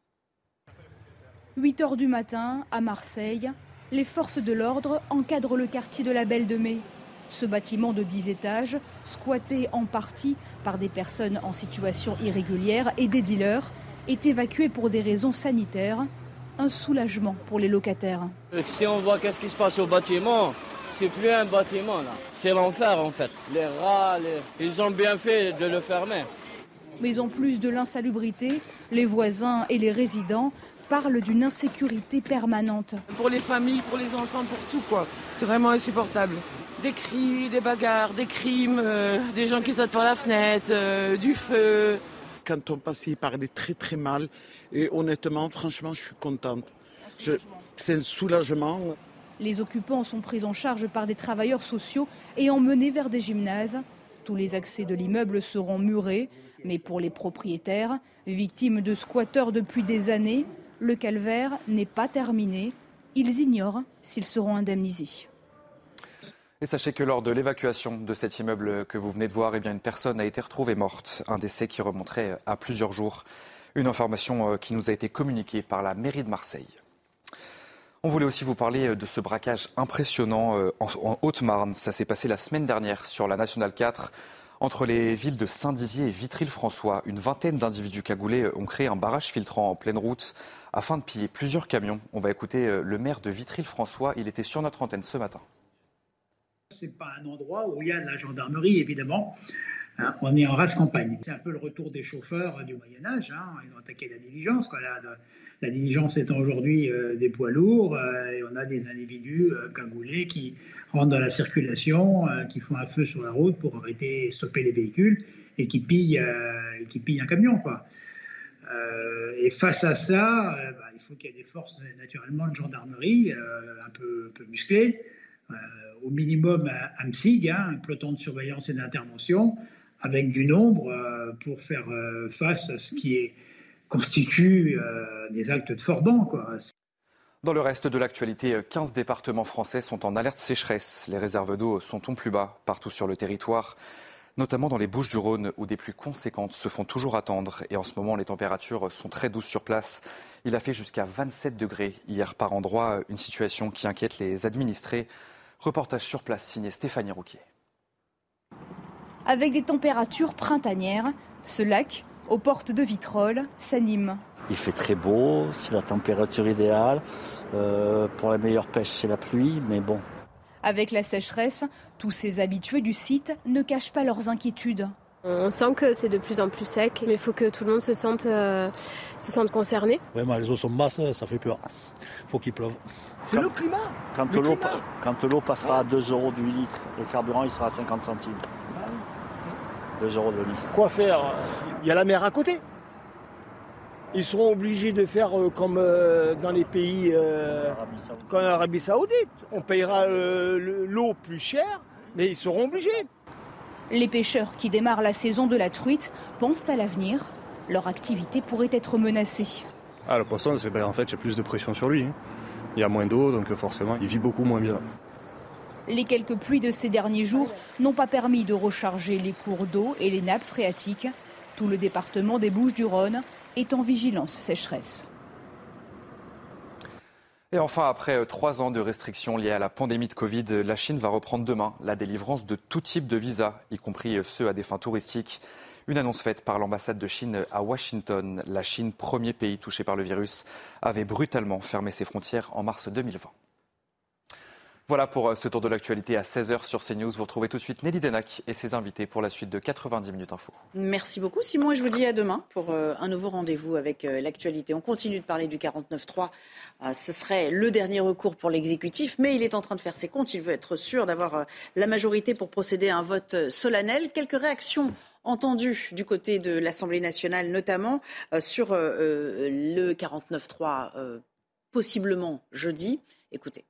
huit heures du matin, à Marseille, les forces de l'ordre encadrent le quartier de la Belle de Mai. Ce bâtiment de dix étages, squatté en partie par des personnes en situation irrégulière et des dealers, est évacué pour des raisons sanitaires. Un soulagement pour les locataires. Si on voit qu'est-ce qui se passe au bâtiment, c'est plus un bâtiment là, c'est l'enfer en fait. Les rats, les... ils ont bien fait de le fermer. Mais en plus de l'insalubrité, les voisins et les résidents parlent d'une insécurité permanente. Pour les familles, pour les enfants, pour tout quoi. C'est vraiment insupportable. Des cris, des bagarres, des crimes, euh, des gens qui sautent par la fenêtre, euh, du feu. Quand on passait, il parlait très très mal. Et honnêtement, franchement, je suis contente. Je... C'est un soulagement. Les occupants sont pris en charge par des travailleurs sociaux et emmenés vers des gymnases. Tous les accès de l'immeuble seront murés. Mais pour les propriétaires, victimes de squatteurs depuis des années, le calvaire n'est pas terminé. Ils ignorent s'ils seront indemnisés. Et sachez que lors de l'évacuation de cet immeuble que vous venez de voir, eh bien une personne a été retrouvée morte. Un décès qui remonterait à plusieurs jours. Une information qui nous a été communiquée par la mairie de Marseille. On voulait aussi vous parler de ce braquage impressionnant en Haute-Marne. Ça s'est passé la semaine dernière sur la Nationale quatre. Entre les villes de Saint-Dizier et Vitry-le-François, une vingtaine d'individus cagoulés ont créé un barrage filtrant en pleine route afin de piller plusieurs camions. On va écouter le maire de Vitry-le-François. Il était sur notre antenne ce matin. Ce n'est pas un endroit où il y a de la gendarmerie, évidemment. Hein, on est en race campagne. C'est un peu le retour des chauffeurs du Moyen-Âge. Hein. Ils ont attaqué la diligence. Quoi. La, la diligence étant aujourd'hui euh, des poids lourds, euh, et on a des individus euh, cagoulés qui rentrent dans la circulation, euh, qui font un feu sur la route pour arrêter, stopper les véhicules et qui pillent, euh, qui pillent un camion. Quoi. Euh, et face à ça, euh, bah, il faut qu'il y ait des forces naturellement de gendarmerie euh, un, peu, un peu musclées. Euh, au minimum un, un M S I G, hein, un peloton de surveillance et d'intervention, avec du nombre euh, pour faire euh, face à ce qui est, constitue euh, des actes de Forban, quoi. Dans le reste de l'actualité, quinze départements français sont en alerte sécheresse. Les réserves d'eau sont au plus bas partout sur le territoire, notamment dans les Bouches-du-Rhône où des pluies conséquentes se font toujours attendre. Et en ce moment, les températures sont très douces sur place. Il a fait jusqu'à vingt-sept degrés hier par endroit, une situation qui inquiète les administrés. Reportage sur place signé Stéphanie Rouquier. Avec des températures printanières, ce lac, aux portes de Vitrolles, s'anime. Il fait très beau, c'est la température idéale. Euh, pour la meilleure pêche, c'est la pluie, mais bon. Avec la sécheresse, tous ces habitués du site ne cachent pas leurs inquiétudes. On sent que c'est de plus en plus sec, mais il faut que tout le monde se sente, euh, se sente concerné. Vraiment, les eaux sont basses, ça fait peur. Il faut qu'il pleuve. C'est quand, le climat. Quand, le l'eau, climat. quand l'eau passera à deux euros du litre, le carburant il sera à cinquante centimes. deux euros de litre. Quoi faire? Il y a la mer à côté. Ils seront obligés de faire euh, comme euh, dans les pays euh, comme l'Arabie Saoudite. On payera euh, l'eau plus cher, mais ils seront obligés. Les pêcheurs qui démarrent la saison de la truite pensent à l'avenir. Leur activité pourrait être menacée. Ah, le poisson, c'est, ben, en fait, il y a plus de pression sur lui. Hein. Il y a moins d'eau, donc forcément, il vit beaucoup moins bien. Les quelques pluies de ces derniers jours n'ont pas permis de recharger les cours d'eau et les nappes phréatiques. Tout le département des Bouches-du-Rhône est en vigilance sécheresse. Et enfin, après trois ans de restrictions liées à la pandémie de Covid, la Chine va reprendre demain la délivrance de tout type de visas, y compris ceux à des fins touristiques. Une annonce faite par l'ambassade de Chine à Washington. La Chine, premier pays touché par le virus, avait brutalement fermé ses frontières en mars deux mille vingt. Voilà pour ce tour de l'actualité à seize heures sur CNews. Vous retrouvez tout de suite Nelly Denac et ses invités pour la suite de quatre-vingt-dix minutes info. Merci beaucoup Simon et je vous dis à demain pour euh, un nouveau rendez-vous avec euh, l'actualité. On continue de parler du quarante-neuf trois. Euh, ce serait le dernier recours pour l'exécutif, mais il est en train de faire ses comptes. Il veut être sûr d'avoir euh, la majorité pour procéder à un vote solennel. Quelques réactions entendues du côté de l'Assemblée nationale, notamment euh, sur euh, le quarante-neuf trois, euh, possiblement jeudi. Écoutez.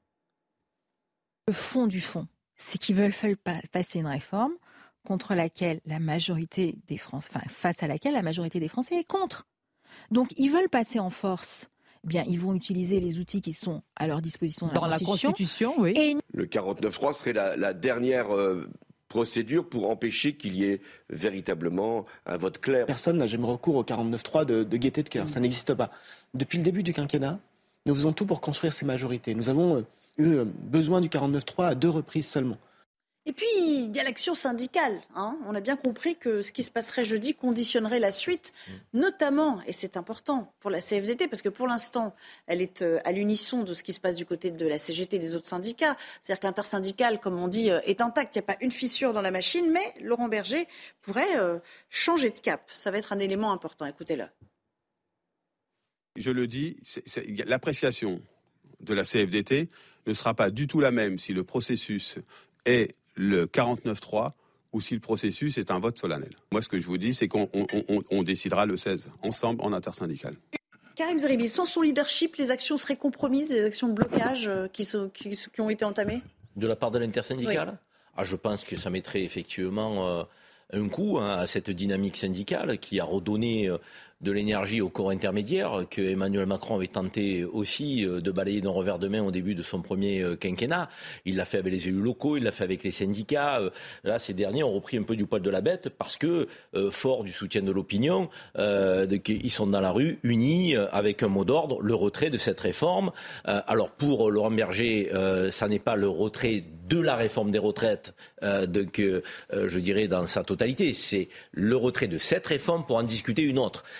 Le fond du fond, c'est qu'ils veulent faire passer une réforme contre laquelle la majorité des Français, enfin face à laquelle la majorité des Français est contre. Donc ils veulent passer en force. Eh bien, ils vont utiliser les outils qui sont à leur disposition dans, dans la Constitution. Constitution oui. Et... Le quarante-neuf trois serait la, la dernière euh, procédure pour empêcher qu'il y ait véritablement un vote clair. Personne n'a jamais recours au quarante-neuf trois de, de gaieté de cœur. Mmh. Ça n'existe pas. Depuis le début du quinquennat, nous faisons tout pour construire ces majorités. Nous avons euh, eu besoin du quarante-neuf trois à deux reprises seulement. Et puis, il y a l'action syndicale. Hein. On a bien compris que ce qui se passerait jeudi conditionnerait la suite, mmh. notamment, et c'est important, pour la C F D T, parce que pour l'instant, elle est à l'unisson de ce qui se passe du côté de la C G T et des autres syndicats. C'est-à-dire que l'intersyndical, comme on dit, est intact. Il n'y a pas une fissure dans la machine, mais Laurent Berger pourrait euh, changer de cap. Ça va être un élément important. Écoutez-le. Je le dis, c'est, c'est, l'appréciation de la C F D T ne sera pas du tout la même si le processus est le quarante-neuf trois ou si le processus est un vote solennel. Moi, ce que je vous dis, c'est qu'on on, on, on décidera le seize, ensemble, en intersyndical. Karim Zeribi, sans son leadership, les actions seraient compromises, les actions de blocage euh, qui, sont, qui, qui ont été entamées ? De la part de l'intersyndicale ? Oui. Ah, je pense que ça mettrait effectivement euh, un coup hein, à cette dynamique syndicale qui a redonné euh, de l'énergie au corps intermédiaire, que Emmanuel Macron avait tenté aussi euh, de balayer d'un revers de main au début de son premier euh, quinquennat. Il l'a fait avec les élus locaux, il l'a fait avec les syndicats. Euh, là, ces derniers ont repris un peu du poil de la bête parce que, euh, fort du soutien de l'opinion, euh, de, ils sont dans la rue unis euh, avec un mot d'ordre, le retrait de cette réforme. Euh, alors pour Laurent Berger, euh, ça n'est pas le retrait de la réforme des retraites, euh, de, que, euh, je dirais dans sa totalité, c'est le retrait de cette réforme pour en discuter une autre.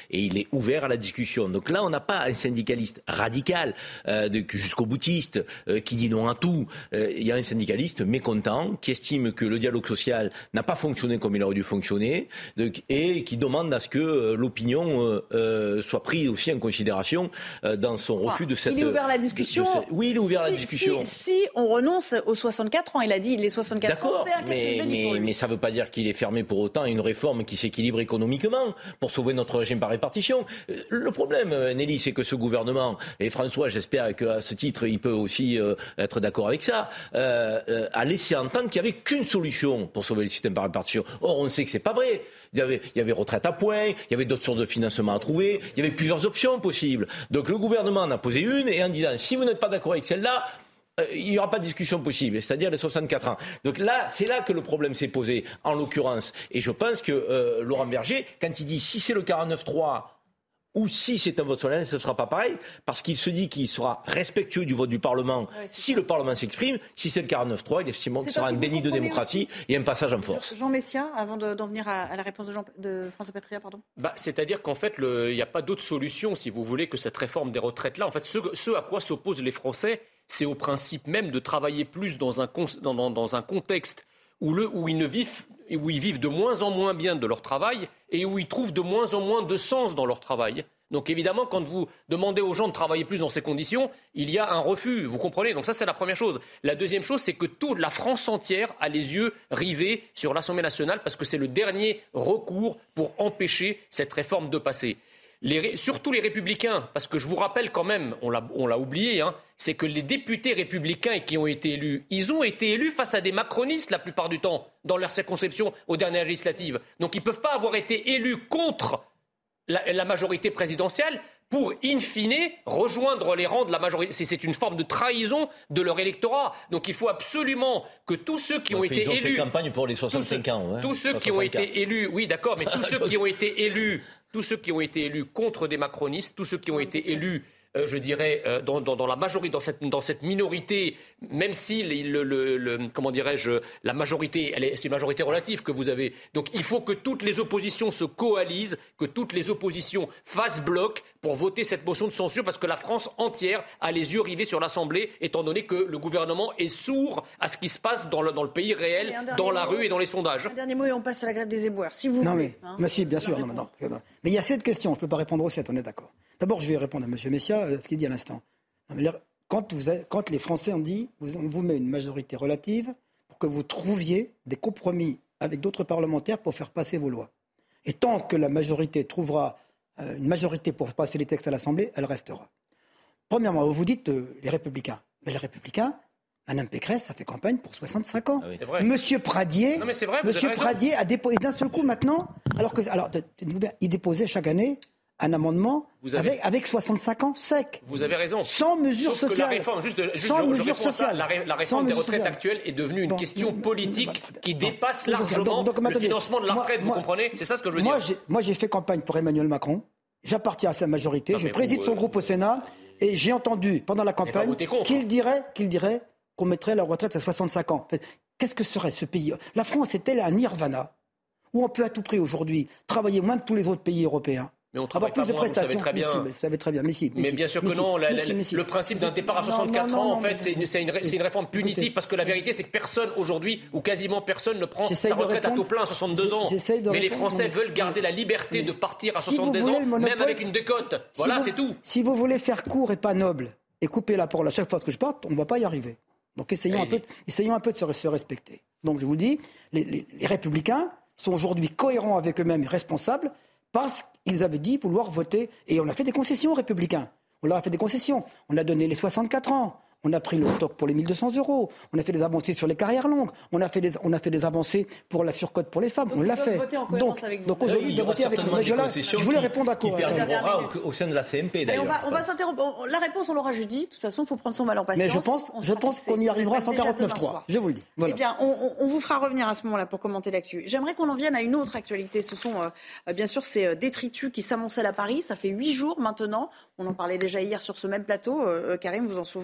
et il est ouvert à la discussion. Donc là, on n'a pas un syndicaliste radical, euh, de, jusqu'au boutiste, euh, qui dit non à tout. Euh, il y a un syndicaliste mécontent, qui estime que le dialogue social n'a pas fonctionné comme il aurait dû fonctionner, de, et qui demande à ce que euh, l'opinion euh, euh, soit prise aussi en considération euh, dans son refus de cette... Il est ouvert à la discussion. De, de cette, oui, il est ouvert si, à la discussion. Si, si on renonce aux soixante-quatre ans, il a dit les soixante-quatre D'accord, ans, c'est un mais, mais, mais ça ne veut pas dire qu'il est fermé pour autant à une réforme qui s'équilibre économiquement pour sauver notre régime par répartition. Le problème, Nelly, c'est que ce gouvernement, et François, j'espère qu'à ce titre, il peut aussi euh, être d'accord avec ça, euh, euh, a laissé entendre qu'il n'y avait qu'une solution pour sauver le système par répartition. Or, on sait que c'est pas vrai. Il y avait, il y avait retraite à points, il y avait d'autres sources de financement à trouver, il y avait plusieurs options possibles. Donc le gouvernement en a posé une, et en disant, si vous n'êtes pas d'accord avec celle-là, il n'y aura pas de discussion possible, c'est-à-dire les soixante-quatre ans. Donc là, c'est là que le problème s'est posé, en l'occurrence. Et je pense que euh, Laurent Berger, quand il dit si c'est le quarante-neuf trois ou si c'est un vote solennel, ce ne sera pas pareil, parce qu'il se dit qu'il sera respectueux du vote du Parlement ouais, si ça. Le Parlement s'exprime. Si c'est le quarante-neuf trois, il estime que ce sera un déni de démocratie aussi. Et un passage en force. Jean Messia, avant de, d'en venir à, à la réponse de, Jean, de François Patria, pardon. Bah, c'est-à-dire qu'en fait, il n'y a pas d'autre solution, si vous voulez, que cette réforme des retraites-là. En fait, ce, ce à quoi s'opposent les Français, c'est au principe même de travailler plus dans un, dans, dans, dans un contexte où, le, où, ils ne vivent, où ils vivent de moins en moins bien de leur travail et où ils trouvent de moins en moins de sens dans leur travail. Donc évidemment, quand vous demandez aux gens de travailler plus dans ces conditions, il y a un refus, vous comprenez ? Donc ça, c'est la première chose. La deuxième chose, c'est que toute la France entière a les yeux rivés sur l'Assemblée nationale parce que c'est le dernier recours pour empêcher cette réforme de passer. Les, surtout les Républicains, parce que je vous rappelle quand même, on l'a, on l'a oublié, hein, c'est que les députés républicains qui ont été élus, ils ont été élus face à des macronistes la plupart du temps, dans leur circonscription aux dernières législatives. Donc ils ne peuvent pas avoir été élus contre la, la majorité présidentielle pour, in fine, rejoindre les rangs de la majorité. C'est, c'est une forme de trahison de leur électorat. Donc il faut absolument que tous ceux qui ont Donc, été ils ont élus... fait campagne pour les soixante-cinq tous, ans. Hein, tous ceux qui ont été élus... Oui, d'accord, mais tous ceux qui ont été élus... Tous ceux qui ont été élus contre des macronistes, tous ceux qui ont été élus, euh, je dirais, euh, dans, dans, dans la majorité, dans cette, dans cette minorité, même si le, le, le, comment dirais-je, la majorité, elle est, c'est une majorité relative que vous avez. Donc il faut que toutes les oppositions se coalisent, que toutes les oppositions fassent bloc pour voter cette motion de censure, parce que la France entière a les yeux rivés sur l'Assemblée, étant donné que le gouvernement est sourd à ce qui se passe dans le, dans le pays réel, dans la rue et dans les sondages. Un dernier mot et on passe à la grève des éboueurs, si vous non voulez. Mais, hein, mais si, bien sûr. Non, non, non. Mais il y a sept questions, je ne peux pas répondre aux sept, on est d'accord. D'abord, je vais répondre à M. Messia, euh, ce qu'il dit à l'instant. Non, mais quand, vous avez, quand les Français ont dit, vous, on vous met une majorité relative pour que vous trouviez des compromis avec d'autres parlementaires pour faire passer vos lois. Et tant que la majorité trouvera euh, une majorité pour passer les textes à l'Assemblée, elle restera. Premièrement, vous dites euh, les Républicains. Mais les Républicains, Mme Pécresse, ça fait campagne pour soixante-cinq ans. Ah oui. Monsieur Pradier, non, mais c'est vrai, Monsieur Pradier a déposé d'un seul coup maintenant, alors que, alors, il déposait chaque année un amendement avez... avec, avec soixante-cinq ans sec. Vous avez raison. Sans mesure Sauf sociale. Que la réforme, juste, juste, sans je, mesure je sociale. Ça, la, la réforme des retraites sociale. Actuelle est devenue une bon, question politique bon, qui bon, dépasse bon, largement donc, donc, le attendez, financement de la retraite, moi, vous comprenez ? C'est ça ce que je veux moi, dire. J'ai, moi, j'ai fait campagne pour Emmanuel Macron. J'appartiens à sa majorité. Non, je préside vous, son euh... groupe au Sénat. Et j'ai entendu pendant la campagne qu'il dirait, qu'il dirait qu'on mettrait la retraite à soixante-cinq ans. Qu'est-ce que serait ce pays ? La France est-elle un nirvana où on peut à tout prix aujourd'hui travailler moins que tous les autres pays européens ? Mais on travaille pas plus de moins, prestations. Vous savez très bien. Mais si, vous savez très bien. Mais, si, mais, mais si, bien sûr mais que si, non. La, mais la, si, mais si. Le principe d'un départ à soixante-quatre non, non, ans, non, en fait, non, c'est une, c'est, une, c'est une réforme punitive écoutez, parce que la vérité, c'est que personne aujourd'hui, ou quasiment personne, ne prend sa retraite à taux plein à soixante-deux ans. Mais les Français veulent garder la liberté de partir à soixante-deux ans, même avec une décote. Voilà, c'est tout. Si vous voulez faire court et pas noble, et couper la parole à chaque fois que je parte, on ne va pas y arriver. Donc essayons un, peu, essayons un peu de se, se respecter. Donc je vous le dis, les, les, les Républicains sont aujourd'hui cohérents avec eux-mêmes et responsables parce qu'ils avaient dit vouloir voter. Et on a fait des concessions aux Républicains. On leur a fait des concessions. On a donné les soixante-quatre ans. On a pris le stock pour les mille deux cents euros. On a fait des avancées sur les carrières longues. On a fait des, on a fait des avancées pour la surcote pour les femmes. Donc on l'a fait. Donc, avec vous. donc aujourd'hui, oui, de voter avec nous. Mais je, là, je voulais répondre à quoi qui perdurera au, au sein de la C M P d'ailleurs. Allez, on va, on va s'interrompre. La réponse, on l'aura jeudi. De toute façon, il faut prendre son mal en patience. Mais je pense, je pense qu'on y arrivera sans quarante-neuf trois. Je vous le dis. Voilà. Eh bien, on, on, on vous fera revenir à ce moment-là pour commenter l'actu. J'aimerais qu'on en vienne à une autre actualité. Ce sont euh, bien sûr ces détritus qui s'amoncellent à Paris. Ça fait huit jours maintenant. On en parlait déjà hier sur ce même plateau. Euh, Karim, vous en souvenez. Mm.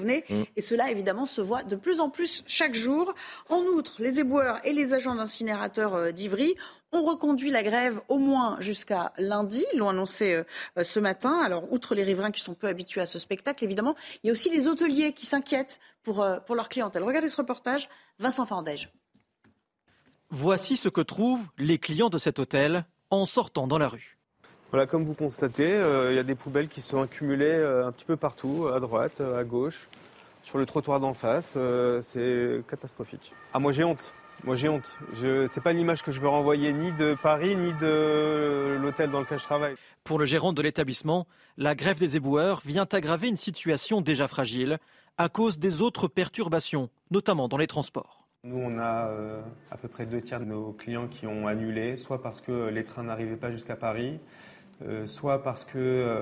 Et cela, évidemment, se voit de plus en plus chaque jour. En outre, les éboueurs et les agents d'incinérateurs d'Ivry ont reconduit la grève au moins jusqu'à lundi, ils l'ont annoncé euh, ce matin. Alors, outre les riverains qui sont peu habitués à ce spectacle, évidemment, il y a aussi les hôteliers qui s'inquiètent pour, euh, pour leur clientèle. Regardez ce reportage, Vincent Fandège. Voici ce que trouvent les clients de cet hôtel en sortant dans la rue. Voilà, comme vous constatez, euh, il y a des poubelles qui sont accumulées euh, un petit peu partout, à droite, à gauche, sur le trottoir d'en face. Euh, c'est catastrophique. Ah, moi j'ai honte. Moi j'ai honte. Je, c'est pas l'image que je veux renvoyer ni de Paris ni de l'hôtel dans lequel je travaille. Pour le gérant de l'établissement, la grève des éboueurs vient aggraver une situation déjà fragile à cause des autres perturbations, notamment dans les transports. Nous, on a euh, à peu près deux tiers de nos clients qui ont annulé, soit parce que les trains n'arrivaient pas jusqu'à Paris, euh, soit parce que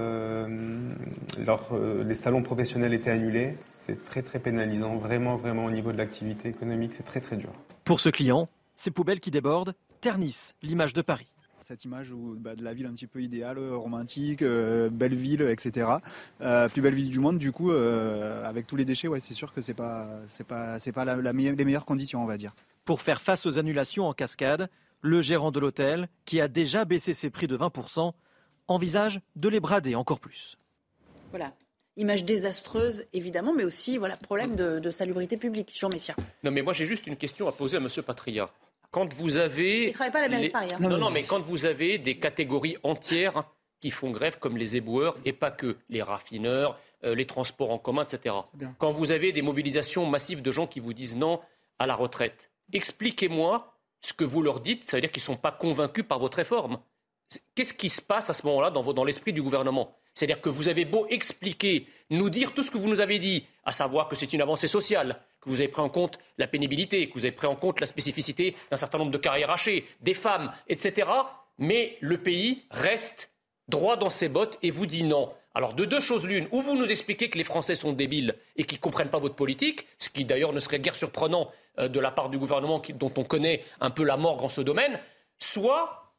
euh, leur, euh, les salons professionnels étaient annulés. C'est très très pénalisant, vraiment vraiment au niveau de l'activité économique, c'est très très dur. Pour ce client, ces poubelles qui débordent ternissent l'image de Paris. Cette image où, bah, de la ville un petit peu idéale, romantique, euh, belle ville, et cetera. Euh, plus belle ville du monde, du coup, euh, avec tous les déchets, ouais, c'est sûr que c'est pas, c'est pas, c'est pas la, la meilleure, les meilleures conditions, on va dire. Pour faire face aux annulations en cascade, le gérant de l'hôtel, qui a déjà baissé ses prix de vingt pour cent, envisage de les brader encore plus. Voilà. Image désastreuse, évidemment, mais aussi voilà, problème de, de salubrité publique. Jean Messia. Non, mais moi, j'ai juste une question à poser à M. Patria. Quand vous avez... Il ne travaille pas à la mairie de Paris. Hein. Non, non, non, mais quand vous avez des catégories entières qui font grève, comme les éboueurs, et pas que, les raffineurs, euh, les transports en commun, et cetera. Quand vous avez des mobilisations massives de gens qui vous disent non à la retraite, expliquez-moi ce que vous leur dites. Ça veut dire qu'ils ne sont pas convaincus par votre réforme. Qu'est-ce qui se passe à ce moment-là dans, dans l'esprit du gouvernement ? C'est-à-dire que vous avez beau expliquer, nous dire tout ce que vous nous avez dit, à savoir que c'est une avancée sociale, que vous avez pris en compte la pénibilité, que vous avez pris en compte la spécificité d'un certain nombre de carrières hachées, des femmes, et cetera. Mais le pays reste droit dans ses bottes et vous dit non. Alors de deux choses l'une, ou vous nous expliquez que les Français sont débiles et qu'ils ne comprennent pas votre politique, ce qui d'ailleurs ne serait guère surprenant euh, de la part du gouvernement qui, dont on connaît un peu la morgue en ce domaine, soit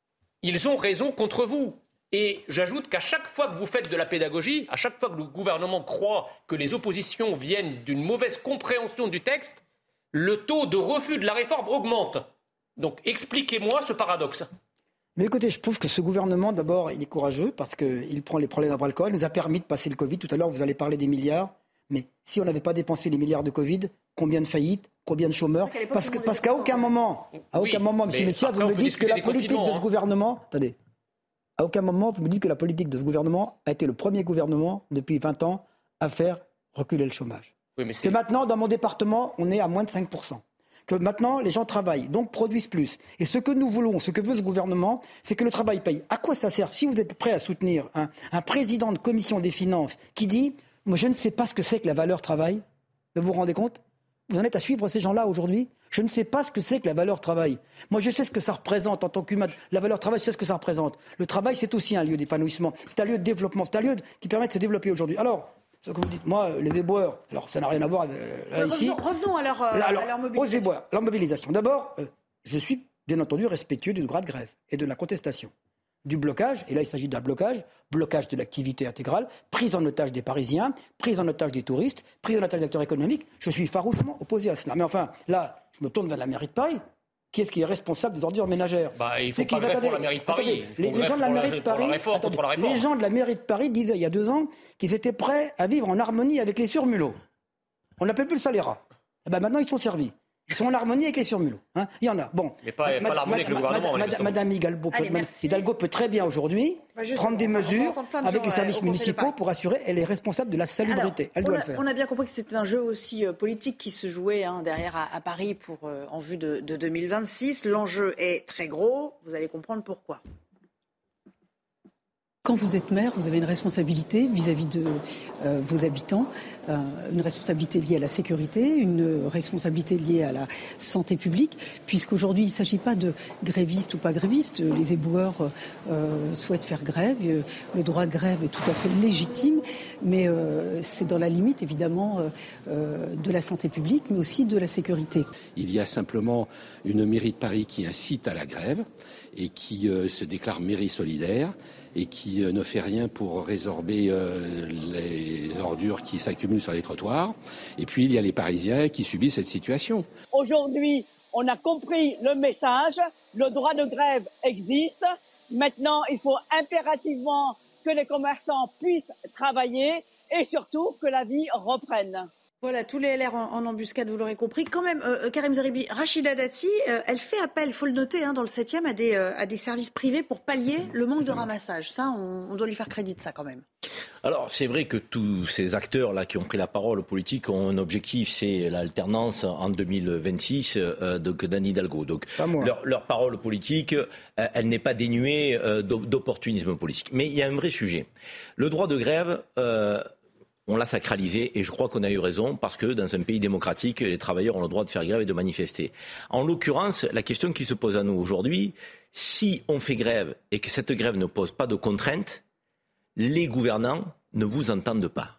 ils ont raison contre vous. Et j'ajoute qu'à chaque fois que vous faites de la pédagogie, à chaque fois que le gouvernement croit que les oppositions viennent d'une mauvaise compréhension du texte, le taux de refus de la réforme augmente. Donc expliquez-moi ce paradoxe. Mais écoutez, je trouve que ce gouvernement, d'abord, il est courageux parce qu'il prend les problèmes à bras-le-corps. Il nous a permis de passer le Covid. Tout à l'heure, vous allez parler des milliards. Mais si on n'avait pas dépensé les milliards de Covid, combien de faillites, combien de chômeurs ? Parce, que, parce qu'à aucun moment, à aucun oui, moment, M. Messia, vous me dites que la politique de ce gouvernement... Hein. Attendez. À aucun moment, vous me dites que la politique de ce gouvernement a été le premier gouvernement depuis vingt ans à faire reculer le chômage. Oui, mais que maintenant, dans mon département, on est à moins de cinq pour cent. Que maintenant, les gens travaillent, donc produisent plus. Et ce que nous voulons, ce que veut ce gouvernement, c'est que le travail paye. À quoi ça sert ? Si vous êtes prêt à soutenir un, un président de commission des finances qui dit « Moi, je ne sais pas ce que c'est que la valeur travail », vous vous rendez compte ? Vous en êtes à suivre ces gens-là aujourd'hui ? Je ne sais pas ce que c'est que la valeur travail. Moi, je sais ce que ça représente en tant qu'humain. La valeur travail, je sais ce que ça représente. Le travail, c'est aussi un lieu d'épanouissement. C'est un lieu de développement. C'est un lieu qui permet de se développer aujourd'hui. Alors, ce que vous dites, moi, les éboueurs, alors ça n'a rien à voir avec euh, là, revenons, ici. Revenons à leur, euh, là, alors, à leur mobilisation. Aux éboueurs, leur mobilisation. D'abord, euh, je suis bien entendu respectueux du droit de grève et de la contestation. Du blocage, et là il s'agit d'un blocage, blocage de l'activité intégrale, prise en otage des Parisiens, prise en otage des touristes, prise en otage des acteurs économiques. Je suis farouchement opposé à cela. Mais enfin, là, je me tourne vers la mairie de Paris. Qui est-ce qui est responsable des ordures ménagères ? Bah, il faut pas grève pour la mairie de Paris. Les, les gens de la mairie de Paris, attendez, les gens de la mairie de Paris disaient il y a deux ans qu'ils étaient prêts à vivre en harmonie avec les surmulots. On n'appelle plus le saléra. Et ben maintenant ils sont servis. Ils sont en harmonie avec les surmulots. Hein, il y en a. Bon. Mais pas, ma, pas l'harmonie avec le gouvernement. Madame, Madame Hidalgo, peut, Allez, Hidalgo peut très bien aujourd'hui bah prendre des mesures avec les services ouais, municipaux pour assurer elle est responsable de la salubrité. Alors, elle doit a, le faire. On a bien compris que c'était un jeu aussi euh, politique qui se jouait hein, derrière à, à Paris pour, euh, en vue de, de deux mille vingt-six. L'enjeu est très gros. Vous allez comprendre pourquoi. Quand vous êtes maire, vous avez une responsabilité vis-à-vis de euh, vos habitants, euh, une responsabilité liée à la sécurité, une responsabilité liée à la santé publique, puisqu'aujourd'hui il ne s'agit pas de grévistes ou pas grévistes. Les éboueurs euh, souhaitent faire grève, le droit de grève est tout à fait légitime, mais euh, c'est dans la limite évidemment euh, de la santé publique, mais aussi de la sécurité. Il y a simplement une mairie de Paris qui incite à la grève et qui euh, se déclare mairie solidaire et qui qui ne fait rien pour résorber euh, les ordures qui s'accumulent sur les trottoirs. Et puis, il y a les Parisiens qui subissent cette situation. Aujourd'hui, on a compris le message. Le droit de grève existe. Maintenant, il faut impérativement que les commerçants puissent travailler et surtout que la vie reprenne. Voilà, tous les L R en, en embuscade, vous l'aurez compris. Quand même, euh, Karim Zeribi, Rachida Dati, euh, elle fait appel, il faut le noter, hein, dans le septième, à des, euh, à des services privés pour pallier le manque de ramassage. Ça, on, on doit lui faire crédit de ça quand même. Alors, c'est vrai que tous ces acteurs-là qui ont pris la parole politique ont un objectif, c'est l'alternance en deux mille vingt-six euh, donc d'Anne Hidalgo. Donc, leur, leur parole politique, euh, elle n'est pas dénuée euh, d'opportunisme politique. Mais il y a un vrai sujet. Le droit de grève... Euh, on l'a sacralisé et je crois qu'on a eu raison parce que dans un pays démocratique, les travailleurs ont le droit de faire grève et de manifester. En l'occurrence, la question qui se pose à nous aujourd'hui, si on fait grève et que cette grève ne pose pas de contraintes, les gouvernants ne vous entendent pas.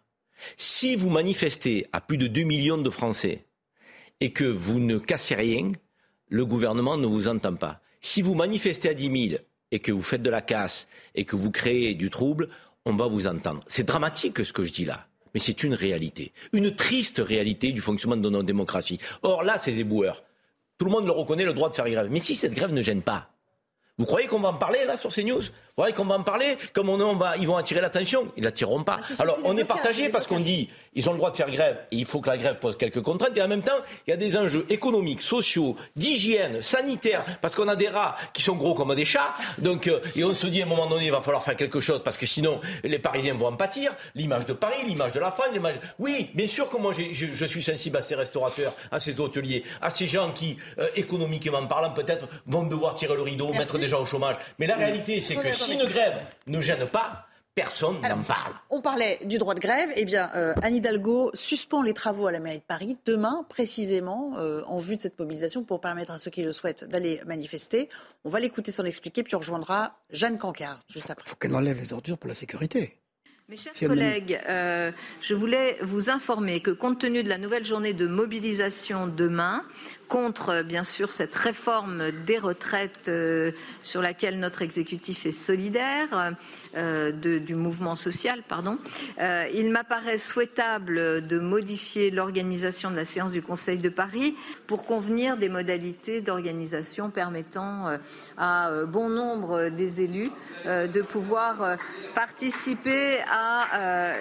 Si vous manifestez à plus de deux millions de Français et que vous ne cassez rien, le gouvernement ne vous entend pas. Si vous manifestez à dix mille et que vous faites de la casse et que vous créez du trouble, on va vous entendre. C'est dramatique ce que je dis là. Mais c'est une réalité, une triste réalité du fonctionnement de notre démocratie. Or là, ces éboueurs, tout le monde le reconnaît, le droit de faire grève. Mais si cette grève ne gêne pas, vous croyez qu'on va en parler là sur CNews ? Vous croyez qu'on va en parler ? Comme on, on va, ils vont attirer l'attention ? Ils l'attireront pas. Ah, Alors on est partagé parce qu'on dit ils ont le droit de faire grève et il faut que la grève pose quelques contraintes. Et en même temps, il y a des enjeux économiques, sociaux, d'hygiène, sanitaires, parce qu'on a des rats qui sont gros comme des chats. Donc euh, et on se dit à un moment donné il va falloir faire quelque chose parce que sinon les Parisiens vont en pâtir. L'image de Paris, l'image de la France, l'image... Oui, bien sûr que moi j'ai, je, je suis sensible à ces restaurateurs, à ces hôteliers, à ces gens qui euh, économiquement parlant peut-être vont devoir tirer le rideau, Merci. mettre des gens au chômage. Mais la réalité c'est que si une grève ne gêne pas, personne n'en parle. On parlait du droit de grève. Eh bien, euh, Anne Hidalgo suspend les travaux à la mairie de Paris demain, précisément, euh, en vue de cette mobilisation, pour permettre à ceux qui le souhaitent d'aller manifester. On va l'écouter s'en expliquer, puis on rejoindra Jeanne Cancard juste après. Il faut qu'elle enlève les ordures pour la sécurité. Mes chers collègues, euh, je voulais vous informer que compte tenu de la nouvelle journée de mobilisation demain, contre bien sûr cette réforme des retraites euh, sur laquelle notre exécutif est solidaire, euh, de, du mouvement social, pardon, euh, il m'apparaît souhaitable de modifier l'organisation de la séance du Conseil de Paris pour convenir des modalités d'organisation permettant euh, à euh, bon nombre des élus euh, de pouvoir euh, participer à,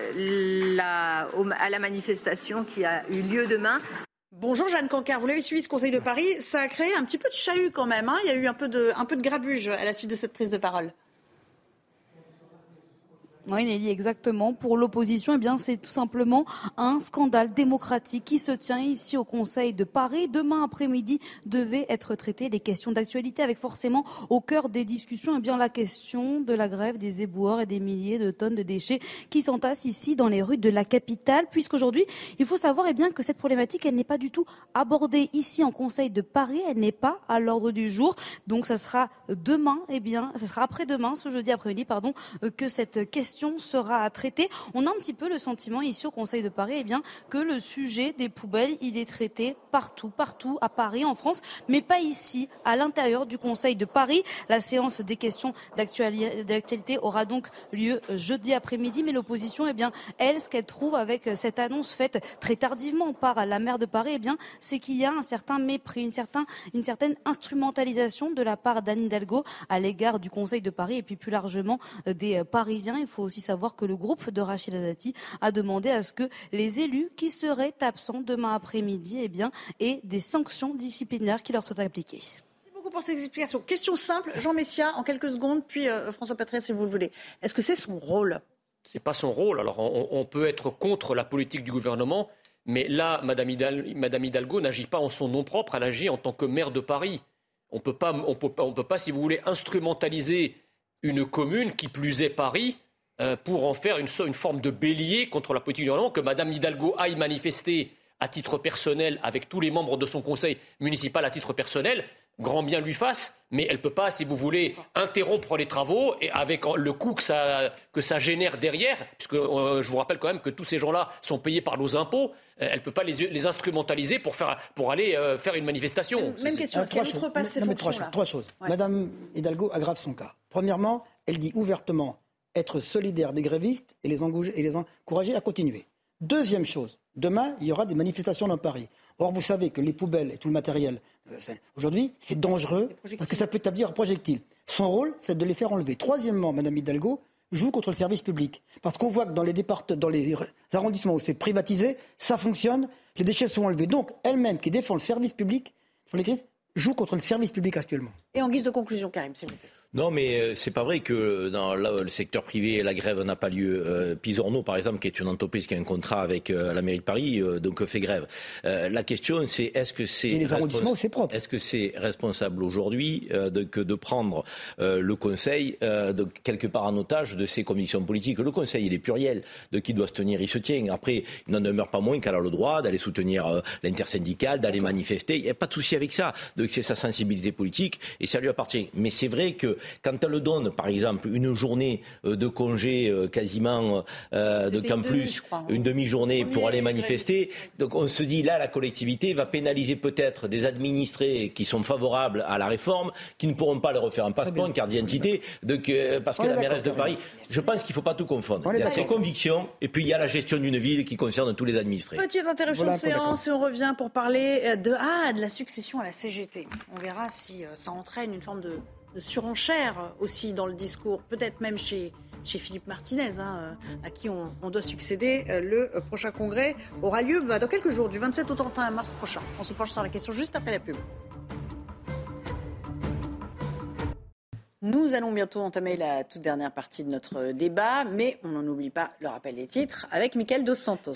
euh, la, à la manifestation qui a eu lieu demain. Bonjour Jeanne Cancard, vous l'avez suivi ce Conseil de Paris, ça a créé un petit peu de chahut quand même, hein. Il y a eu un peu de, un peu de grabuge à la suite de cette prise de parole. Oui, Nelly, exactement. Pour l'opposition, eh bien, c'est tout simplement un scandale démocratique qui se tient ici au Conseil de Paris. Demain après-midi devaient être traitées les questions d'actualité avec forcément au cœur des discussions, eh bien, la question de la grève des éboueurs et des milliers de tonnes de déchets qui s'entassent ici dans les rues de la capitale. Puisqu'aujourd'hui, il faut savoir, eh bien, que cette problématique, elle n'est pas du tout abordée ici en Conseil de Paris. Elle n'est pas à l'ordre du jour. Donc, ça sera demain, eh bien, ça sera après-demain, ce jeudi après-midi, pardon, que cette question sera à traiter. On a un petit peu le sentiment ici au Conseil de Paris eh bien, que le sujet des poubelles, il est traité partout, partout à Paris, en France, mais pas ici, à l'intérieur du Conseil de Paris. La séance des questions d'actualité aura donc lieu jeudi après-midi, mais l'opposition, eh bien, elle, ce qu'elle trouve avec cette annonce faite très tardivement par la maire de Paris, eh bien, c'est qu'il y a un certain mépris, une, certain, une certaine instrumentalisation de la part d'Anne Hidalgo à l'égard du Conseil de Paris et puis plus largement des Parisiens. Il faut aussi savoir que le groupe de Rachida Dati a demandé à ce que les élus qui seraient absents demain après-midi eh bien, aient des sanctions disciplinaires qui leur soient appliquées. Merci beaucoup pour ces explications. Question simple, Jean Messia, en quelques secondes, puis euh, François Patria, si vous le voulez. Est-ce que c'est son rôle ? C'est pas son rôle. Alors, on, on peut être contre la politique du gouvernement, mais là, Madame Hidalgo, Madame Hidalgo n'agit pas en son nom propre, elle agit en tant que maire de Paris. On peut pas, on peut pas, on peut pas, si vous voulez, instrumentaliser une commune, qui plus est Paris, pour en faire une, une forme de bélier contre la politique du gouvernement, que Mme Hidalgo aille manifester à titre personnel avec tous les membres de son conseil municipal à titre personnel, grand bien lui fasse, mais elle ne peut pas, si vous voulez, interrompre les travaux et avec le coût que ça, que ça génère derrière, puisque euh, je vous rappelle quand même que tous ces gens-là sont payés par nos impôts, euh, elle ne peut pas les, les instrumentaliser pour, faire, pour aller euh, faire une manifestation. Même, même question, est-ce qu'elle outrepasse ses fonctions trois, trois choses. Ouais. Madame Hidalgo aggrave son cas. Premièrement, elle dit ouvertement être solidaire des grévistes et les, engouger, et les encourager à continuer. Deuxième chose, demain, il y aura des manifestations dans Paris. Or, vous savez que les poubelles et tout le matériel, euh, aujourd'hui, c'est dangereux parce que ça peut établir un projectile. Son rôle, c'est de les faire enlever. Troisièmement, Mme Hidalgo joue contre le service public. Parce qu'on voit que dans les, départements, dans les arrondissements où c'est privatisé, ça fonctionne, les déchets sont enlevés. Donc, elle-même qui défend le service public sur les crises, joue contre le service public actuellement. Et en guise de conclusion, Karim, s'il vous plaît. Non, mais euh, c'est pas vrai que dans là, le secteur privé, la grève n'a pas lieu. Euh, Pisorno, par exemple, qui est une entreprise qui a un contrat avec euh, la mairie de Paris, euh, donc fait grève. Euh, la question, c'est est-ce que c'est et les arrondissements, c'est propre. Est-ce que c'est responsable aujourd'hui euh, de, que de prendre euh, le Conseil euh, de, quelque part en otage de ses convictions politiques? Le Conseil, il est pluriel. De qui doit se tenir, il se tient. Après, il n'en demeure pas moins qu'elle a le droit d'aller soutenir euh, l'intersyndicale, d'aller manifester. Il n'y a pas de souci avec ça. Donc c'est sa sensibilité politique et ça lui appartient. Mais c'est vrai que quand elle donne, par exemple, une journée de congé quasiment, euh, donc en plus, crois, une demi-journée pour aller manifester, donc on se dit là, la collectivité va pénaliser peut-être des administrés qui sont favorables à la réforme, qui ne pourront pas le refaire en passeport, une carte d'identité, donc, euh, parce que la mairesse de Paris, je pense qu'il ne faut pas tout confondre. Il y a ses convictions et puis il y a la gestion d'une ville qui concerne tous les administrés. Petite interruption voilà, de séance et on revient pour parler de, ah, de la succession à la C G T. On verra si ça entraîne une forme de... de surenchère aussi dans le discours, peut-être même chez, chez Philippe Martinez, hein, à qui on, on doit succéder. Le prochain congrès aura lieu bah, dans quelques jours, du vingt-sept au trente et un mars prochain. On se penche sur la question juste après la pub. Nous allons bientôt entamer la toute dernière partie de notre débat, mais on n'en oublie pas le rappel des titres avec Mickaël Dos Santos.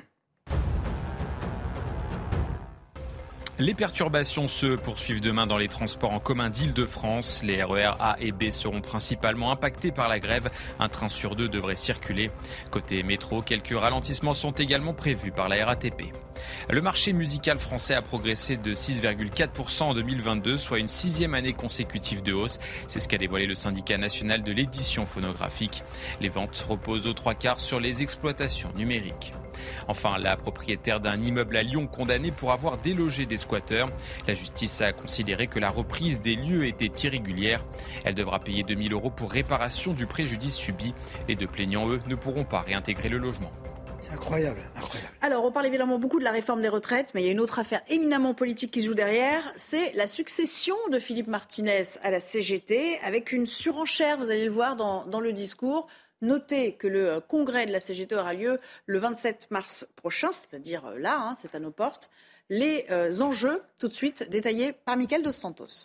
Les perturbations se poursuivent demain dans les transports en commun d'Île-de-France. Les R E R A et B seront principalement impactés par la grève. Un train sur deux devrait circuler. Côté métro, quelques ralentissements sont également prévus par la R A T P. Le marché musical français a progressé de six virgule quatre pour cent en deux mille vingt-deux, soit une sixième année consécutive de hausse. C'est ce qu'a dévoilé le syndicat national de l'édition phonographique. Les ventes reposent aux trois quarts sur les exploitations numériques. Enfin, la propriétaire d'un immeuble à Lyon condamnée pour avoir délogé des squatteurs. La justice a considéré que la reprise des lieux était irrégulière. Elle devra payer deux mille euros pour réparation du préjudice subi. Les deux plaignants, eux, ne pourront pas réintégrer le logement. C'est incroyable, incroyable. Alors, on parle évidemment beaucoup de la réforme des retraites, mais il y a une autre affaire éminemment politique qui se joue derrière, c'est la succession de Philippe Martinez à la C G T, avec une surenchère, vous allez le voir dans, dans le discours. Notez que le congrès de la C G T aura lieu le vingt-sept mars prochain, c'est-à-dire là, hein, c'est à nos portes. Les euh, enjeux, tout de suite, détaillés par Mickaël Dos Santos.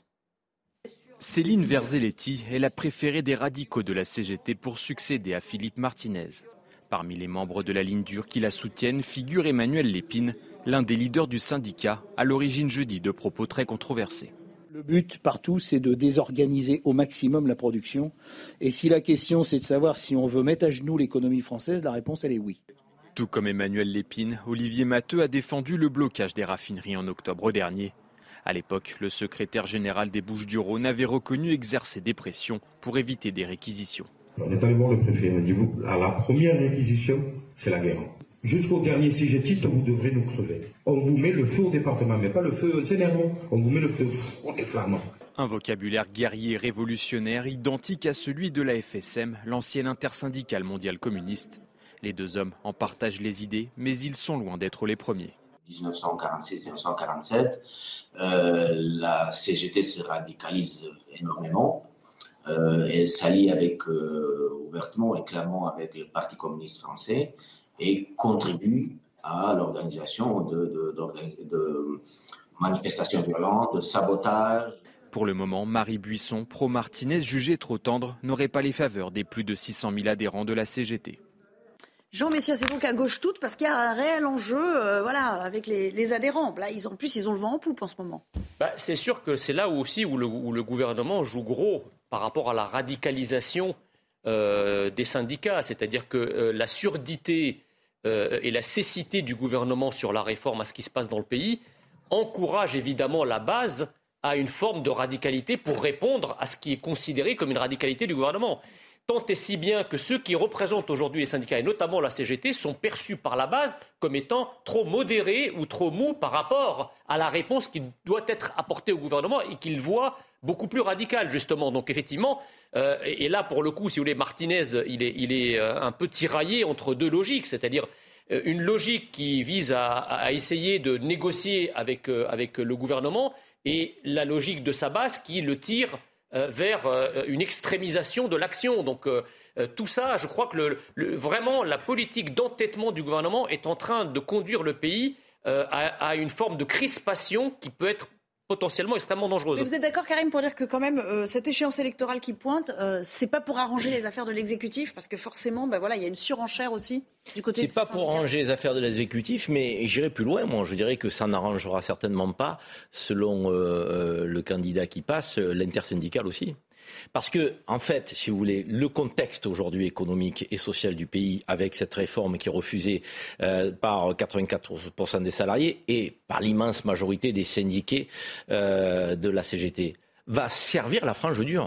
Céline Verzelletti est la préférée des radicaux de la C G T pour succéder à Philippe Martinez. Parmi les membres de la ligne dure qui la soutiennent figure Emmanuel Lépine, l'un des leaders du syndicat, à l'origine jeudi de propos très controversés. Le but partout, c'est de désorganiser au maximum la production. Et si la question, c'est de savoir si on veut mettre à genoux l'économie française, la réponse, elle est oui. Tout comme Emmanuel Lépine, Olivier Matteux a défendu le blocage des raffineries en octobre dernier. À l'époque, le secrétaire général des Bouches-du-Rhône avait reconnu exercer des pressions pour éviter des réquisitions. On est allé voir le préfet, on a dit, vous, à la première réquisition, c'est la guerre. Jusqu'au dernier cégétiste, vous devrez nous crever. On vous met le feu au département, mais pas le feu au Sénérement. On vous met le feu, on est flammant. Un vocabulaire guerrier révolutionnaire identique à celui de la F S M, l'ancienne intersyndicale mondiale communiste. Les deux hommes en partagent les idées, mais ils sont loin d'être les premiers. dix-neuf cent quarante-six dix-neuf cent quarante-sept, euh, la C G T se radicalise énormément. Euh, elle s'allie avec, euh, ouvertement et clairement avec le Parti communiste français et contribue à l'organisation de, de, de manifestations violentes, de sabotage. Pour le moment, Marie Buisson, pro-Martinez, jugée trop tendre, n'aurait pas les faveurs des plus de six cent mille adhérents de la C G T. Jean Messia, c'est donc à gauche toute parce qu'il y a un réel enjeu euh, voilà, avec les, les adhérents. Là, ils, en plus, ils ont le vent en poupe en ce moment. Bah, c'est sûr que c'est là aussi où le, où le gouvernement joue gros par rapport à la radicalisation euh, des syndicats. C'est-à-dire que euh, la surdité euh, et la cécité du gouvernement sur la réforme à ce qui se passe dans le pays encourage évidemment la base à une forme de radicalité pour répondre à ce qui est considéré comme une radicalité du gouvernement. tant et si bien que ceux qui représentent aujourd'hui les syndicats, et notamment la C G T, sont perçus par la base comme étant trop modérés ou trop mous par rapport à la réponse qui doit être apportée au gouvernement et qu'ils voient beaucoup plus radicale, justement. Donc effectivement, euh, et, et là, pour le coup, si vous voulez, Martinez, il est, il est euh, un peu tiraillé entre deux logiques, c'est-à-dire euh, une logique qui vise à, à essayer de négocier avec, euh, avec le gouvernement et la logique de sa base qui le tire euh, vers euh, une extrémisation de l'action. Donc euh, euh, tout ça, je crois que le, le, vraiment la politique d'entêtement du gouvernement est en train de conduire le pays euh, à, à une forme de crispation qui peut être potentiellement extrêmement dangereuse. Mais vous êtes d'accord, Karim, pour dire que quand même euh, cette échéance électorale qui pointe, euh, c'est pas pour arranger les affaires de l'exécutif, parce que forcément, ben voilà, il y a une surenchère aussi du côté. C'est de pas pour arranger les affaires de l'exécutif, mais j'irai plus loin. Moi, je dirais que ça n'arrangera certainement pas, selon euh, le candidat qui passe, l'intersyndicale aussi. Parce que, en fait, si vous voulez, le contexte aujourd'hui économique et social du pays, avec cette réforme qui est refusée euh, par quatre-vingt-quatorze pour cent des salariés et par l'immense majorité des syndiqués euh, de la C G T, va servir la frange dure.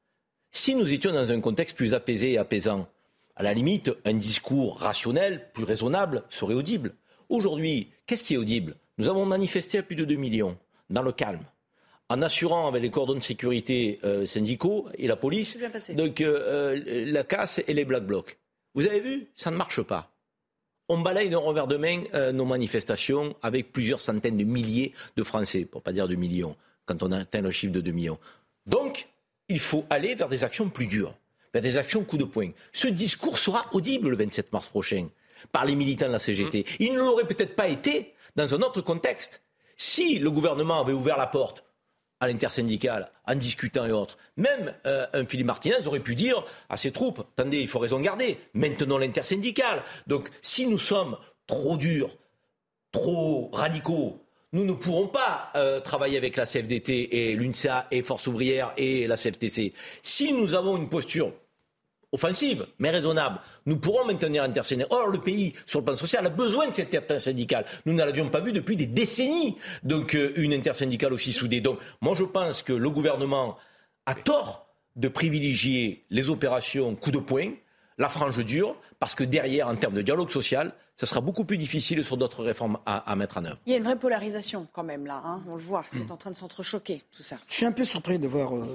Si nous étions dans un contexte plus apaisé et apaisant, à la limite, un discours rationnel, plus raisonnable, serait audible. Aujourd'hui, qu'est-ce qui est audible ? Nous avons manifesté à plus de deux millions, dans le calme, en assurant avec les cordons de sécurité euh, syndicaux et la police, donc euh, euh, la casse et les black blocs. Vous avez vu, ça ne marche pas. On balaye d'un revers de main euh, nos manifestations avec plusieurs centaines de milliers de Français, pour ne pas dire de millions, quand on atteint le chiffre de deux millions. Donc, il faut aller vers des actions plus dures, vers des actions coup de poing. Ce discours sera audible le vingt-sept mars prochain par les militants de la C G T. Il ne l'aurait peut-être pas été dans un autre contexte. Si le gouvernement avait ouvert la porte à l'intersyndicale, en discutant et autres. Même euh, un Philippe Martinez aurait pu dire à ses troupes, attendez, il faut raison garder, maintenons l'intersyndicale. Donc si nous sommes trop durs, trop radicaux, nous ne pourrons pas euh, travailler avec la C F D T et l'UNSA et Force ouvrière et la C F T C. Si nous avons une posture offensive, mais raisonnable, nous pourrons maintenir l'intersyndicale. Or, le pays, sur le plan social, a besoin de cette intersyndicale. Nous ne l'avions pas vu depuis des décennies. Donc, euh, une intersyndicale aussi soudée. Donc, moi, je pense que le gouvernement a tort de privilégier les opérations coup de poing, la frange dure, parce que derrière, en termes de dialogue social, ça sera beaucoup plus difficile sur d'autres réformes à, à mettre en œuvre. Il y a une vraie polarisation, quand même, là. Hein, on le voit, c'est mmh. en train de s'entrechoquer, tout ça. Je suis un peu surpris de voir... Euh...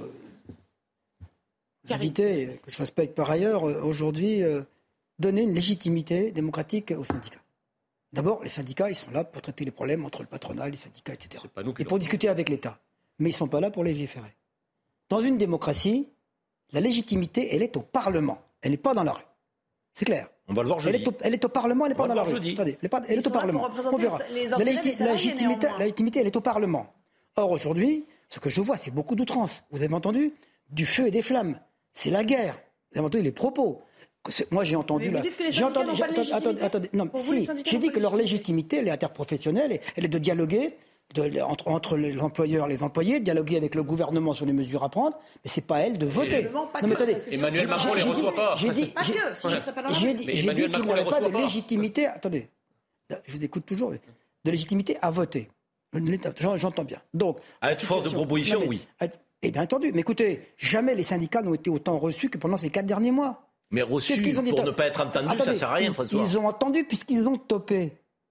invités, que je respecte par ailleurs, aujourd'hui, euh, donner une légitimité démocratique aux syndicats. D'abord, les syndicats, ils sont là pour traiter les problèmes entre le patronat, les syndicats, et cetera. Et pour discuter avec l'État. Mais ils ne sont pas là pour légiférer. Dans une démocratie, la légitimité, elle est au Parlement. Elle n'est pas dans la rue. C'est clair. On va le voir jeudi. Elle est au, elle est au Parlement, elle n'est pas dans la rue. Jeudi. Attendez, elle est, pas, elle est au Parlement. On verra. La, légiti- la, légitimité, la légitimité, elle est au Parlement. Or, aujourd'hui, ce que je vois, c'est beaucoup d'outrance. Vous avez entendu ? Du feu et des flammes. C'est la guerre. Vous avez entendu les propos. C'est, moi, j'ai entendu... Mais vous la, dites que les j'ai syndicats entendu, n'ont pas de légitimité. attendez, attendez, non, Pour si, vous, les syndicats j'ai n'ont dit pas que de leur légitimité, elle est interprofessionnelle, elle est de dialoguer de, entre, entre les employeurs et les employés, dialoguer avec le gouvernement sur les mesures à prendre, mais c'est pas elle de voter. Non, mais attendez, Emmanuel Macron ne les reçoit pas. J'ai dit, pas que, si je ne serais pas dans la j'ai dit, j'ai dit qu'il n'y avait pas de légitimité... Attendez, je vous écoute toujours. De légitimité à voter. J'entends bien. Donc, à être force de proposition, non, mais, oui. À, et bien entendu. Mais écoutez, jamais les syndicats n'ont été autant reçus que pendant ces quatre derniers mois. Mais reçus qu'ils ont dit, pour ne pas être entendus, attendez, ça ne sert à rien, ils, François. Ils ont entendu puisqu'ils ont topé.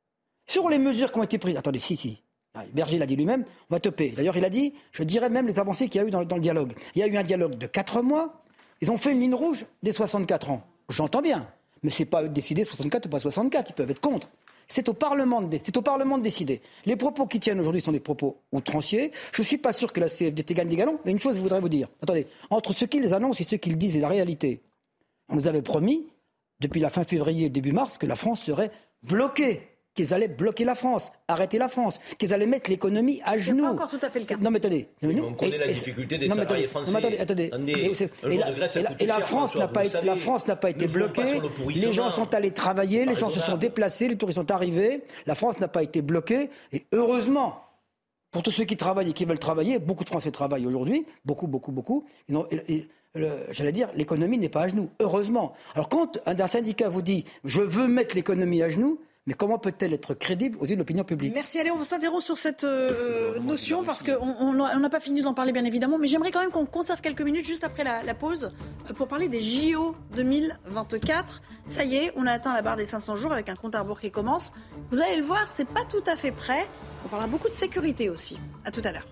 Sur les mesures qui ont été prises... Attendez, si, si. Berger l'a dit lui-même, on va toper. D'ailleurs, il a dit, je dirais même les avancées qu'il y a eu dans, dans le dialogue. Il y a eu un dialogue de quatre mois. Ils ont fait une ligne rouge des soixante-quatre ans. J'entends bien. Mais ce n'est pas eux de décider soixante-quatre ou pas soixante-quatre. Ils peuvent être contre. C'est au Parlement de, c'est au Parlement de décider. Les propos qui tiennent aujourd'hui sont des propos outranciers. Je ne suis pas sûr que la C F D T gagne des galons, mais une chose, je voudrais vous dire. Attendez, entre ce qu'ils annoncent et ce qu'ils disent et la réalité, on nous avait promis, depuis la fin février, début mars, que la France serait bloquée, qu'ils allaient bloquer la France, arrêter la France, qu'ils allaient mettre l'économie à genoux. C'est pas encore tout à fait le cas. Non mais attendez. Mais nous, on connaît et, la difficulté des salariés français. Non mais attendez, attendez. attendez. Et, la, et, la, et la France n'a pas, été, la France n'a pas été bloquée. Les gens sont allés travailler, les gens se sont déplacés, les touristes sont arrivés. La France n'a pas été bloquée. Et heureusement, pour tous ceux qui travaillent et qui veulent travailler, beaucoup de Français travaillent aujourd'hui, beaucoup, beaucoup, beaucoup. Et non, et, et, le, j'allais dire, l'économie n'est pas à genoux. Heureusement. Alors quand un, un syndicat vous dit « je veux mettre l'économie à genoux », Mais comment peut-elle être crédible aux yeux de l'opinion publique ? Merci. Allez, on s'interroge sur cette euh, notion parce qu'on n'a pas fini d'en parler bien évidemment, mais j'aimerais quand même qu'on conserve quelques minutes juste après la, la pause pour parler des J O deux mille vingt-quatre. Ça y est, on a atteint la barre des cinq cents jours avec un compte à rebours qui commence. Vous allez le voir, c'est pas tout à fait prêt. On parlera beaucoup de sécurité aussi. À tout à l'heure.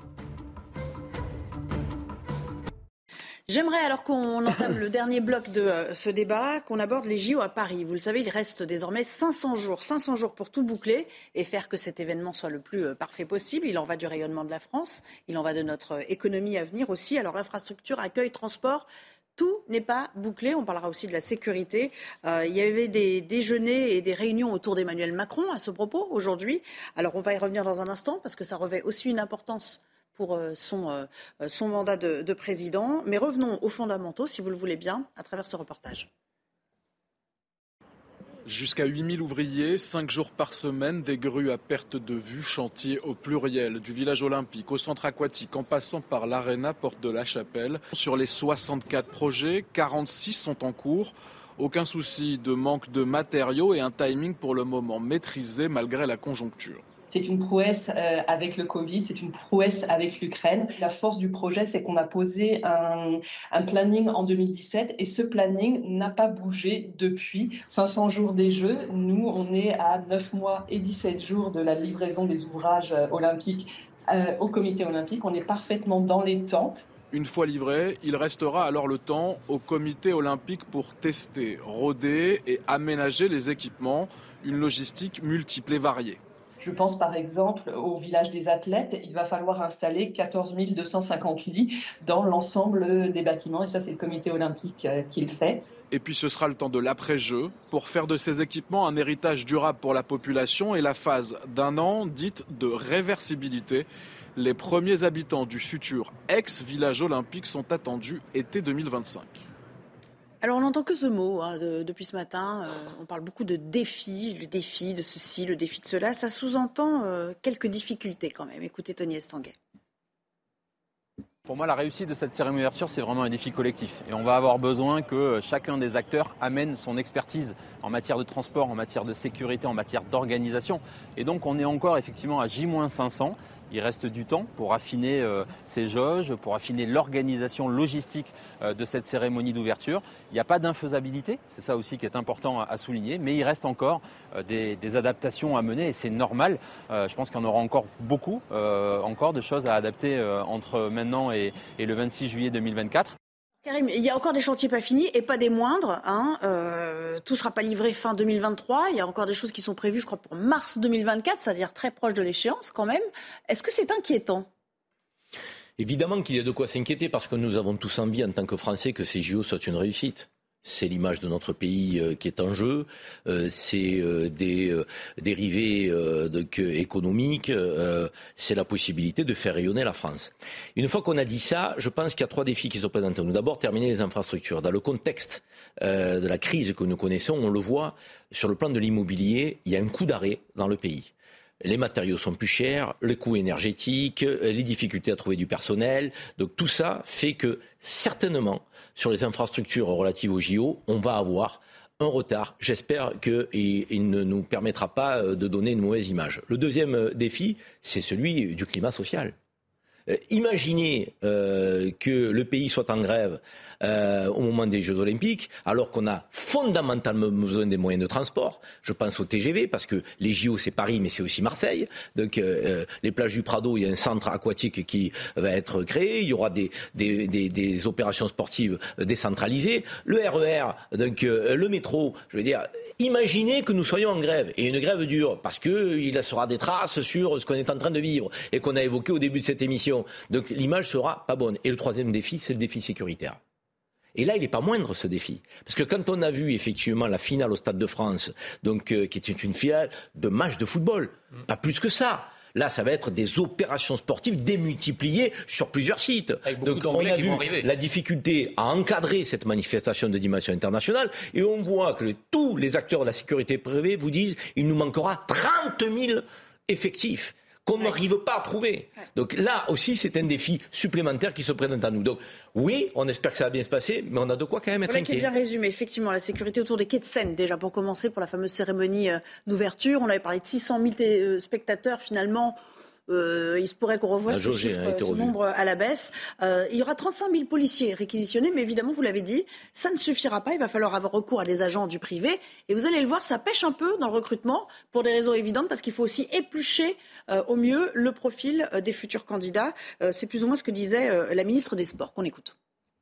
J'aimerais, alors qu'on entame le dernier bloc de euh, ce débat, qu'on aborde les J O à Paris. Vous le savez, il reste désormais cinq cents jours. cinq cents jours pour tout boucler et faire que cet événement soit le plus euh, parfait possible. Il en va du rayonnement de la France, il en va de notre euh, économie à venir aussi. Alors, infrastructure, accueil, transport, tout n'est pas bouclé. On parlera aussi de la sécurité. Euh, il y avait des déjeuners et des réunions autour d'Emmanuel Macron à ce propos aujourd'hui. Alors, on va y revenir dans un instant parce que ça revêt aussi une importance pour son, son mandat de, de président. Mais revenons aux fondamentaux, si vous le voulez bien, à travers ce reportage. Jusqu'à huit mille ouvriers, cinq jours par semaine, des grues à perte de vue, chantier au pluriel, du village olympique au centre aquatique, en passant par l'Arena Porte de la Chapelle. Sur les soixante-quatre projets, quarante-six sont en cours. Aucun souci de manque de matériaux et un timing pour le moment maîtrisé malgré la conjoncture. C'est une prouesse euh, avec le Covid, c'est une prouesse avec l'Ukraine. La force du projet, c'est qu'on a posé un, un planning en deux mille dix-sept et ce planning n'a pas bougé depuis. cinq cents jours des Jeux, nous, on est à neuf mois et dix-sept jours de la livraison des ouvrages euh, olympiques euh, au comité olympique. On est parfaitement dans les temps. Une fois livré, il restera alors le temps au comité olympique pour tester, roder et aménager les équipements, une logistique multiple et variée. Je pense par exemple au village des athlètes. Il va falloir installer quatorze mille deux cent cinquante lits dans l'ensemble des bâtiments. Et ça, c'est le comité olympique qui le fait. Et puis ce sera le temps de l'après-jeu pour faire de ces équipements un héritage durable pour la population et la phase d'un an dite de réversibilité. Les premiers habitants du futur ex-village olympique sont attendus été deux mille vingt-cinq. Alors on n'entend que ce mot hein, de, depuis ce matin. Euh, on parle beaucoup de défis, le défi de ceci, le défi de cela. Ça sous-entend euh, quelques difficultés quand même. Écoutez Tony Estanguet. Pour moi, la réussite de cette cérémonie d'ouverture, c'est vraiment un défi collectif. Et on va avoir besoin que chacun des acteurs amène son expertise en matière de transport, en matière de sécurité, en matière d'organisation. Et donc on est encore effectivement à J moins cinq cents. Il reste du temps pour affiner euh, ces jauges, pour affiner l'organisation logistique euh, de cette cérémonie d'ouverture. Il n'y a pas d'infaisabilité, c'est ça aussi qui est important à, à souligner, mais il reste encore euh, des, des adaptations à mener et c'est normal. Euh, je pense qu'il y en aura encore beaucoup, euh, encore de choses à adapter euh, entre maintenant et, et le vingt-six juillet deux mille vingt-quatre. Karim, il y a encore des chantiers pas finis et pas des moindres. Hein. Euh, tout ne sera pas livré fin deux mille vingt-trois. Il y a encore des choses qui sont prévues, je crois, pour mars deux mille vingt-quatre, c'est-à-dire très proche de l'échéance quand même. Est-ce que c'est inquiétant ? Évidemment qu'il y a de quoi s'inquiéter parce que nous avons tous envie en tant que Français que ces J O soient une réussite. C'est l'image de notre pays euh, qui est en jeu, euh, c'est euh, des euh, dérivés euh, de, que, économiques, euh, c'est la possibilité de faire rayonner la France. Une fois qu'on a dit ça, je pense qu'il y a trois défis qui se présentent à nous. D'abord, terminer les infrastructures. Dans le contexte euh, de la crise que nous connaissons, on le voit, sur le plan de l'immobilier, il y a un coup d'arrêt dans le pays. Les matériaux sont plus chers, les coûts énergétiques, les difficultés à trouver du personnel. Donc tout ça fait que certainement, sur les infrastructures relatives aux J O, on va avoir un retard. J'espère qu'il ne nous permettra pas de donner une mauvaise image. Le deuxième défi, c'est celui du climat social. Euh, imaginez euh, que le pays soit en grève euh, au moment des Jeux Olympiques, alors qu'on a fondamentalement besoin des moyens de transport. Je pense au T G V, parce que les J O, c'est Paris, mais c'est aussi Marseille. Donc, euh, les plages du Prado, il y a un centre aquatique qui va être créé. Il y aura des, des, des, des opérations sportives décentralisées. Le R E R, donc euh, le métro, je veux dire, imaginez que nous soyons en grève, et une grève dure, parce qu'il laissera des traces sur ce qu'on est en train de vivre, et qu'on a évoqué au début de cette émission. Donc l'image sera pas bonne. Et le troisième défi, c'est le défi sécuritaire. Et là, il n'est pas moindre ce défi. Parce que quand on a vu effectivement la finale au Stade de France, donc, euh, qui était une finale de match de football, mmh. pas plus que ça. Là, ça va être des opérations sportives démultipliées sur plusieurs sites. Donc on a vu la difficulté à encadrer cette manifestation de dimension internationale et on voit que les, tous les acteurs de la sécurité privée vous disent il nous manquera trente mille effectifs. qu'on n'arrive pas à trouver. Donc là aussi, c'est un défi supplémentaire qui se présente à nous. Donc oui, on espère que ça va bien se passer, mais on a de quoi quand même être voilà inquiet. Qui est bien résumé, effectivement, la sécurité autour des quais de Seine, déjà pour commencer, pour la fameuse cérémonie d'ouverture. On avait parlé de six cent mille spectateurs, finalement. Euh, il se pourrait qu'on revoie ce, chiffre, ce nombre à la baisse. Euh, il y aura trente-cinq mille policiers réquisitionnés, mais évidemment, vous l'avez dit, ça ne suffira pas. Il va falloir avoir recours à des agents du privé. Et vous allez le voir, ça pêche un peu dans le recrutement, pour des raisons évidentes, parce qu'il faut aussi éplucher euh, au mieux le profil euh, des futurs candidats. Euh, c'est plus ou moins ce que disait euh, la ministre des Sports, qu'on écoute.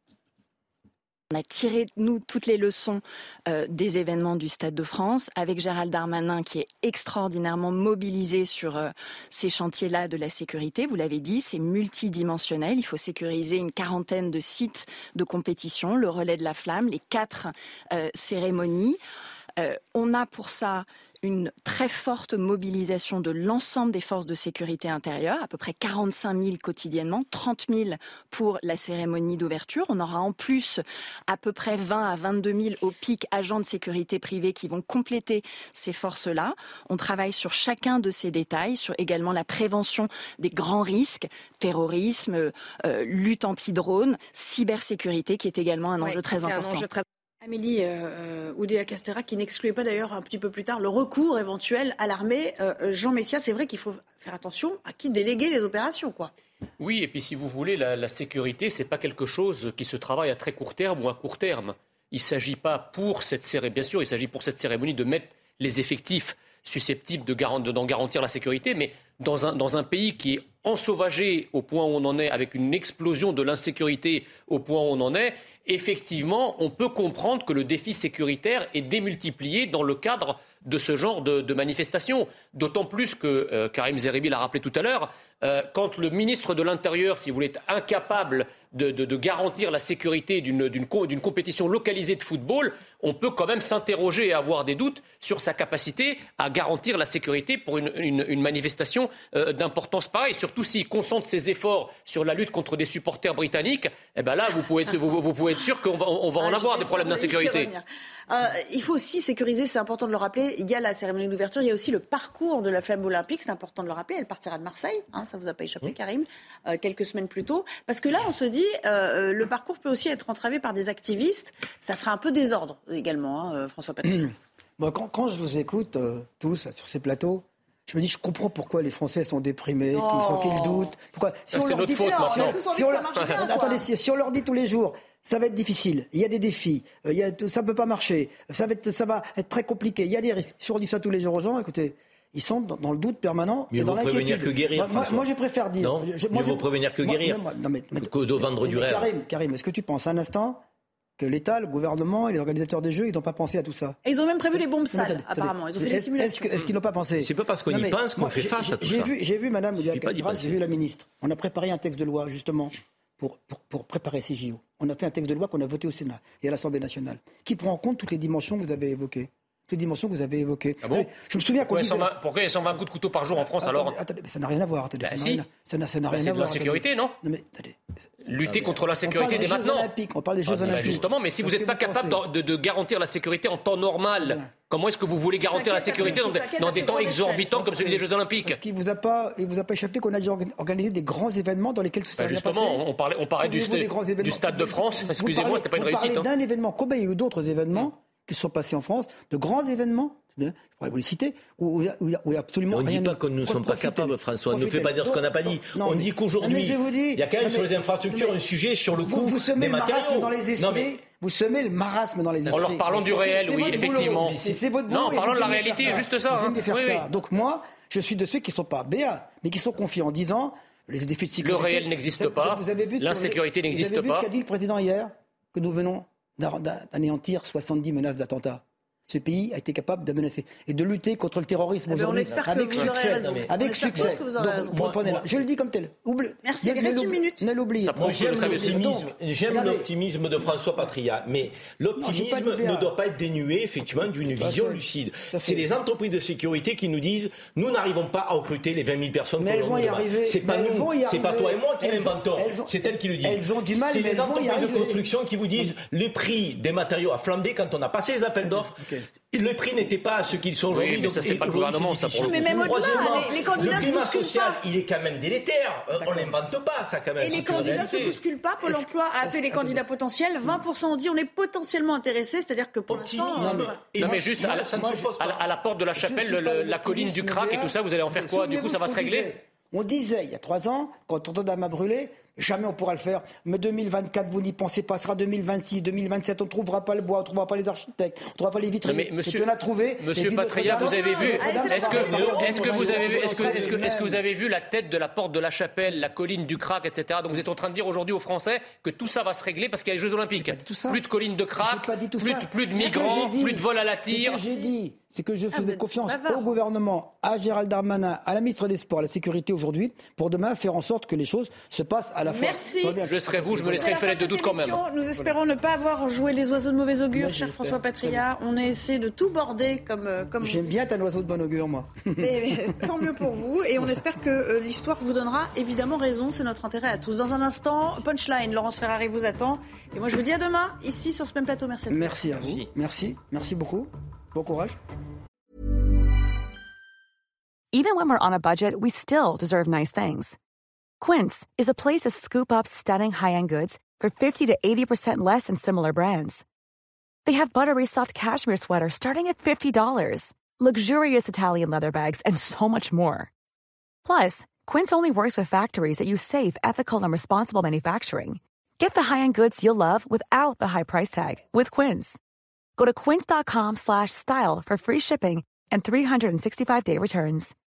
On a tiré, nous, toutes les leçons euh, des événements du Stade de France, avec Gérald Darmanin qui est extraordinairement mobilisé sur euh, ces chantiers-là de la sécurité. Vous l'avez dit, c'est multidimensionnel. Il faut sécuriser une quarantaine de sites de compétition, le relais de la flamme, les quatre euh, cérémonies. Euh, on a pour ça une très forte mobilisation de l'ensemble des forces de sécurité intérieure, à peu près quarante-cinq mille quotidiennement, trente mille pour la cérémonie d'ouverture. On aura en plus à peu près vingt à vingt-deux mille au pic agents de sécurité privés qui vont compléter ces forces-là. On travaille sur chacun de ces détails, sur également la prévention des grands risques, terrorisme, euh, lutte anti-drone, cybersécurité qui est également un enjeu ouais, très important. Un enjeu très... Amélie euh, Oudéa-Castéra qui n'excluait pas d'ailleurs un petit peu plus tard le recours éventuel à l'armée. Euh, Jean Messia, c'est vrai qu'il faut faire attention à qui déléguer les opérations, quoi. Oui, et puis si vous voulez, la, la sécurité, c'est pas quelque chose qui se travaille à très court terme ou à court terme. Il ne s'agit pas pour cette cérémonie, bien sûr, il s'agit pour cette cérémonie de mettre les effectifs susceptibles de garan- d'en garantir la sécurité, mais dans un, dans un pays qui est ensauvagé au point où on en est, avec une explosion de l'insécurité au point où on en est, effectivement, on peut comprendre que le défi sécuritaire est démultiplié dans le cadre de ce genre de, de manifestations. D'autant plus que, euh, Karim Zeribi l'a rappelé tout à l'heure, euh, quand le ministre de l'Intérieur, si vous voulez, est incapable de, de, de garantir la sécurité d'une, d'une, d'une compétition localisée de football, on peut quand même s'interroger et avoir des doutes sur sa capacité à garantir la sécurité pour une, une, une manifestation euh, d'importance pareille. Surtout s'il concentre ses efforts sur la lutte contre des supporters britanniques, eh ben là, vous pouvez être, vous, vous pouvez être sûr qu'on va, on va en ah, avoir des problèmes d'insécurité. Euh, il faut aussi sécuriser, c'est important de le rappeler, il y a la cérémonie d'ouverture, il y a aussi le parcours de la flamme olympique, c'est important de le rappeler, elle partira de Marseille, hein, ça ne vous a pas échappé mmh. Karim, euh, quelques semaines plus tôt, parce que là on se dit, euh, le parcours peut aussi être entravé par des activistes, ça fera un peu désordre également, hein, François Patrick. Bon, quand, quand je vous écoute euh, tous sur ces plateaux, je me dis, je comprends pourquoi les Français sont déprimés, oh. qu'ils, sont, qu'ils doutent. Pourquoi si on c'est leur notre dit, faute si maintenant. on, si on, bien, attendez, si, si on leur dit tous les jours, ça va être difficile, il y a des défis, il y a, ça ne peut pas marcher, ça va, être, ça va être très compliqué, il y a des risques. Si on dit ça tous les jours aux gens, écoutez, ils sont dans, dans le doute permanent mieux et dans l'inquiétude. Mieux vaut prévenir que guérir, moi, moi, je préfère dire... Non, je, mieux vaut prévenir que guérir, moi, non, mais, mais, que de vendre du rêve. Karim, Karim, est-ce que tu penses un instant que l'État, le gouvernement et les organisateurs des Jeux, ils n'ont pas pensé à tout ça? Et ils ont même prévu les bombes sales, attendez, apparemment. Ils ont fait est-ce, des simulations. Est-ce, que, est-ce qu'ils n'ont pas pensé? C'est pas parce qu'on non, y pense qu'on moi, fait face à tout j'ai ça. Vu, j'ai vu Madame Oudéa-Castéra, j'ai vu la ministre. On a préparé un texte de loi, justement, pour, pour, pour préparer ces J O. On a fait un texte de loi qu'on a voté au Sénat et à l'Assemblée nationale, qui prend en compte toutes les dimensions que vous avez évoquées. Toutes les dimensions que vous avez évoquées. Ah bon je me souviens qu'on pourquoi, disait... cent vingt, pourquoi il y a cent vingt coups de couteau par jour en France, attendez, alors attendez, ça n'a rien à voir. Attendez, bah, ça, si. n'a, ça, n'a, ça n'a bah, rien c'est à de voir. l'insécurité, non, non mais, attendez. Lutter contre l'insécurité dès maintenant. Olympiques, on parle des Jeux ah, Olympiques. Bah justement, mais si vous n'êtes pas capable de, de garantir la sécurité en temps normal, ouais. comment est-ce que vous voulez garantir la sécurité dans, dans des temps exorbitants comme celui des Jeux Olympiques? Parce qu'il ne vous a pas, il vous a pas échappé qu'on a déjà organisé des grands événements dans lesquels tout ça bah justement, on parlait, on parlait du, st- du Stade de France. Excusez-moi, c'était pas une réussite. Vous parlez d'un événement, combien il y a eu d'autres événements mmh. qui se sont passés en France, de grands événements, je pourrais vous les citer, où il n'y a, a absolument on rien. On ne dit pas que nous ne sommes pas capables, François. On ne fait pas dire ce qu'on n'a pas dit. Non, on mais, dit qu'aujourd'hui, il y a quand même sur les infrastructures un sujet sur le coût des matériaux. Dans les esprits. Non, mais, vous semez le marasme dans les esprits. En leur parlant du réel, c'est, c'est oui, effectivement. C'est, c'est votre boulot. Non, parlons de la réalité, juste ça. Vous aimez faire oui, ça. Oui. Donc moi, je suis de ceux qui ne sont pas béats, mais qui sont confiants en disant les défis de sécurité. Le réel n'existe pas. L'insécurité n'existe pas. Vous avez vu ce qu'a dit le président hier, que nous venons d'anéantir soixante-dix menaces d'attentats. Ce pays a été capable de menacer et de lutter contre le terrorisme aujourd'hui avec succès. Avec succès. Donc, prenez-la. Je le dis comme tel. Oublie. Merci. Il reste une minute. Ne l'oubliez pas. J'aime, l'optimisme, j'aime Regardez. l'optimisme de François Patria, mais l'optimisme non, ne doit pas être dénué effectivement d'une vision lucide. C'est les entreprises de sécurité qui nous disent nous n'arrivons pas à recruter les vingt mille personnes mais que l'on demande. C'est pas nous, c'est pas toi et moi qui l'inventons. C'est elles qui le disent. Elles ont du mal. C'est les entreprises de construction qui vous disent les prix des matériaux a flambé quand on a passé les appels d'offres. Les prix n'étaient pas à ce qu'ils sont aujourd'hui. Oui, mais ça, c'est pas le gouvernement, ça, pour le coup. Mais même au-delà, les, les candidats le climat se bousculent social, pas. il est quand même délétère. Euh, on l'invente pas, ça, quand même. Et les candidats se bousculent pas. Pôle emploi a appelé les candidats potentiels. vingt pour cent ont dit on est potentiellement intéressés. C'est-à-dire que pour l'instant... Non, mais, non, mais juste à la, à, la, à la porte de la chapelle, le, le, la colline du crack et tout ça, vous allez en faire quoi? Du coup, ça va se régler? On disait, il y a trois ans, quand Notre-Dame a brûlé, jamais on pourra le faire. Mais deux mille vingt-quatre, vous n'y pensez pas, ce sera deux mille vingt-six, deux mille vingt-sept, on ne trouvera pas le bois, on ne trouvera pas les architectes, on ne trouvera pas les vitriers. Mais monsieur, on a trouvé. Monsieur Patria, vous avez vu, est-ce que, est-ce que vous avez vu, est-ce que, est-ce que, est-ce que vous avez vu la tête de la porte de la chapelle, la colline du crack, et cetera. Donc vous êtes en train de dire aujourd'hui aux Français que tout ça va se régler parce qu'il y a les Jeux Olympiques. Plus de colline de crack, plus, plus de migrants, plus de vols à la tire. J'ai dit. C'est que je faisais ah, confiance au gouvernement, à Gérald Darmanin, à la ministre des Sports, à la sécurité aujourd'hui, pour demain faire en sorte que les choses se passent à la fois. Merci. Je serai vous, je me laisserai une fenêtre de doute quand même. Nous espérons ne pas avoir joué les oiseaux de mauvais augure, moi, cher François Patria. On a essayé de tout border comme. comme J'aime bien un oiseau de bon augure, moi. Mais, mais, tant mieux pour vous. Et on espère que euh, l'histoire vous donnera évidemment raison. C'est notre intérêt à tous. Dans un instant, Punchline, Laurence Ferrari vous attend. Et moi, je vous dis à demain, ici, sur ce même plateau. Merci à, Merci à vous. Merci. Merci beaucoup. Bon courage. Even when we're on a budget, we still deserve nice things. Quince is a place to scoop up stunning high-end goods for fifty to eighty percent less than similar brands. They have buttery soft cashmere sweaters starting at fifty dollars, luxurious Italian leather bags, and so much more. Plus, Quince only works with factories that use safe, ethical, and responsible manufacturing. Get the high-end goods you'll love without the high price tag with Quince. Go to quince.com slash style for free shipping and three sixty-five day returns.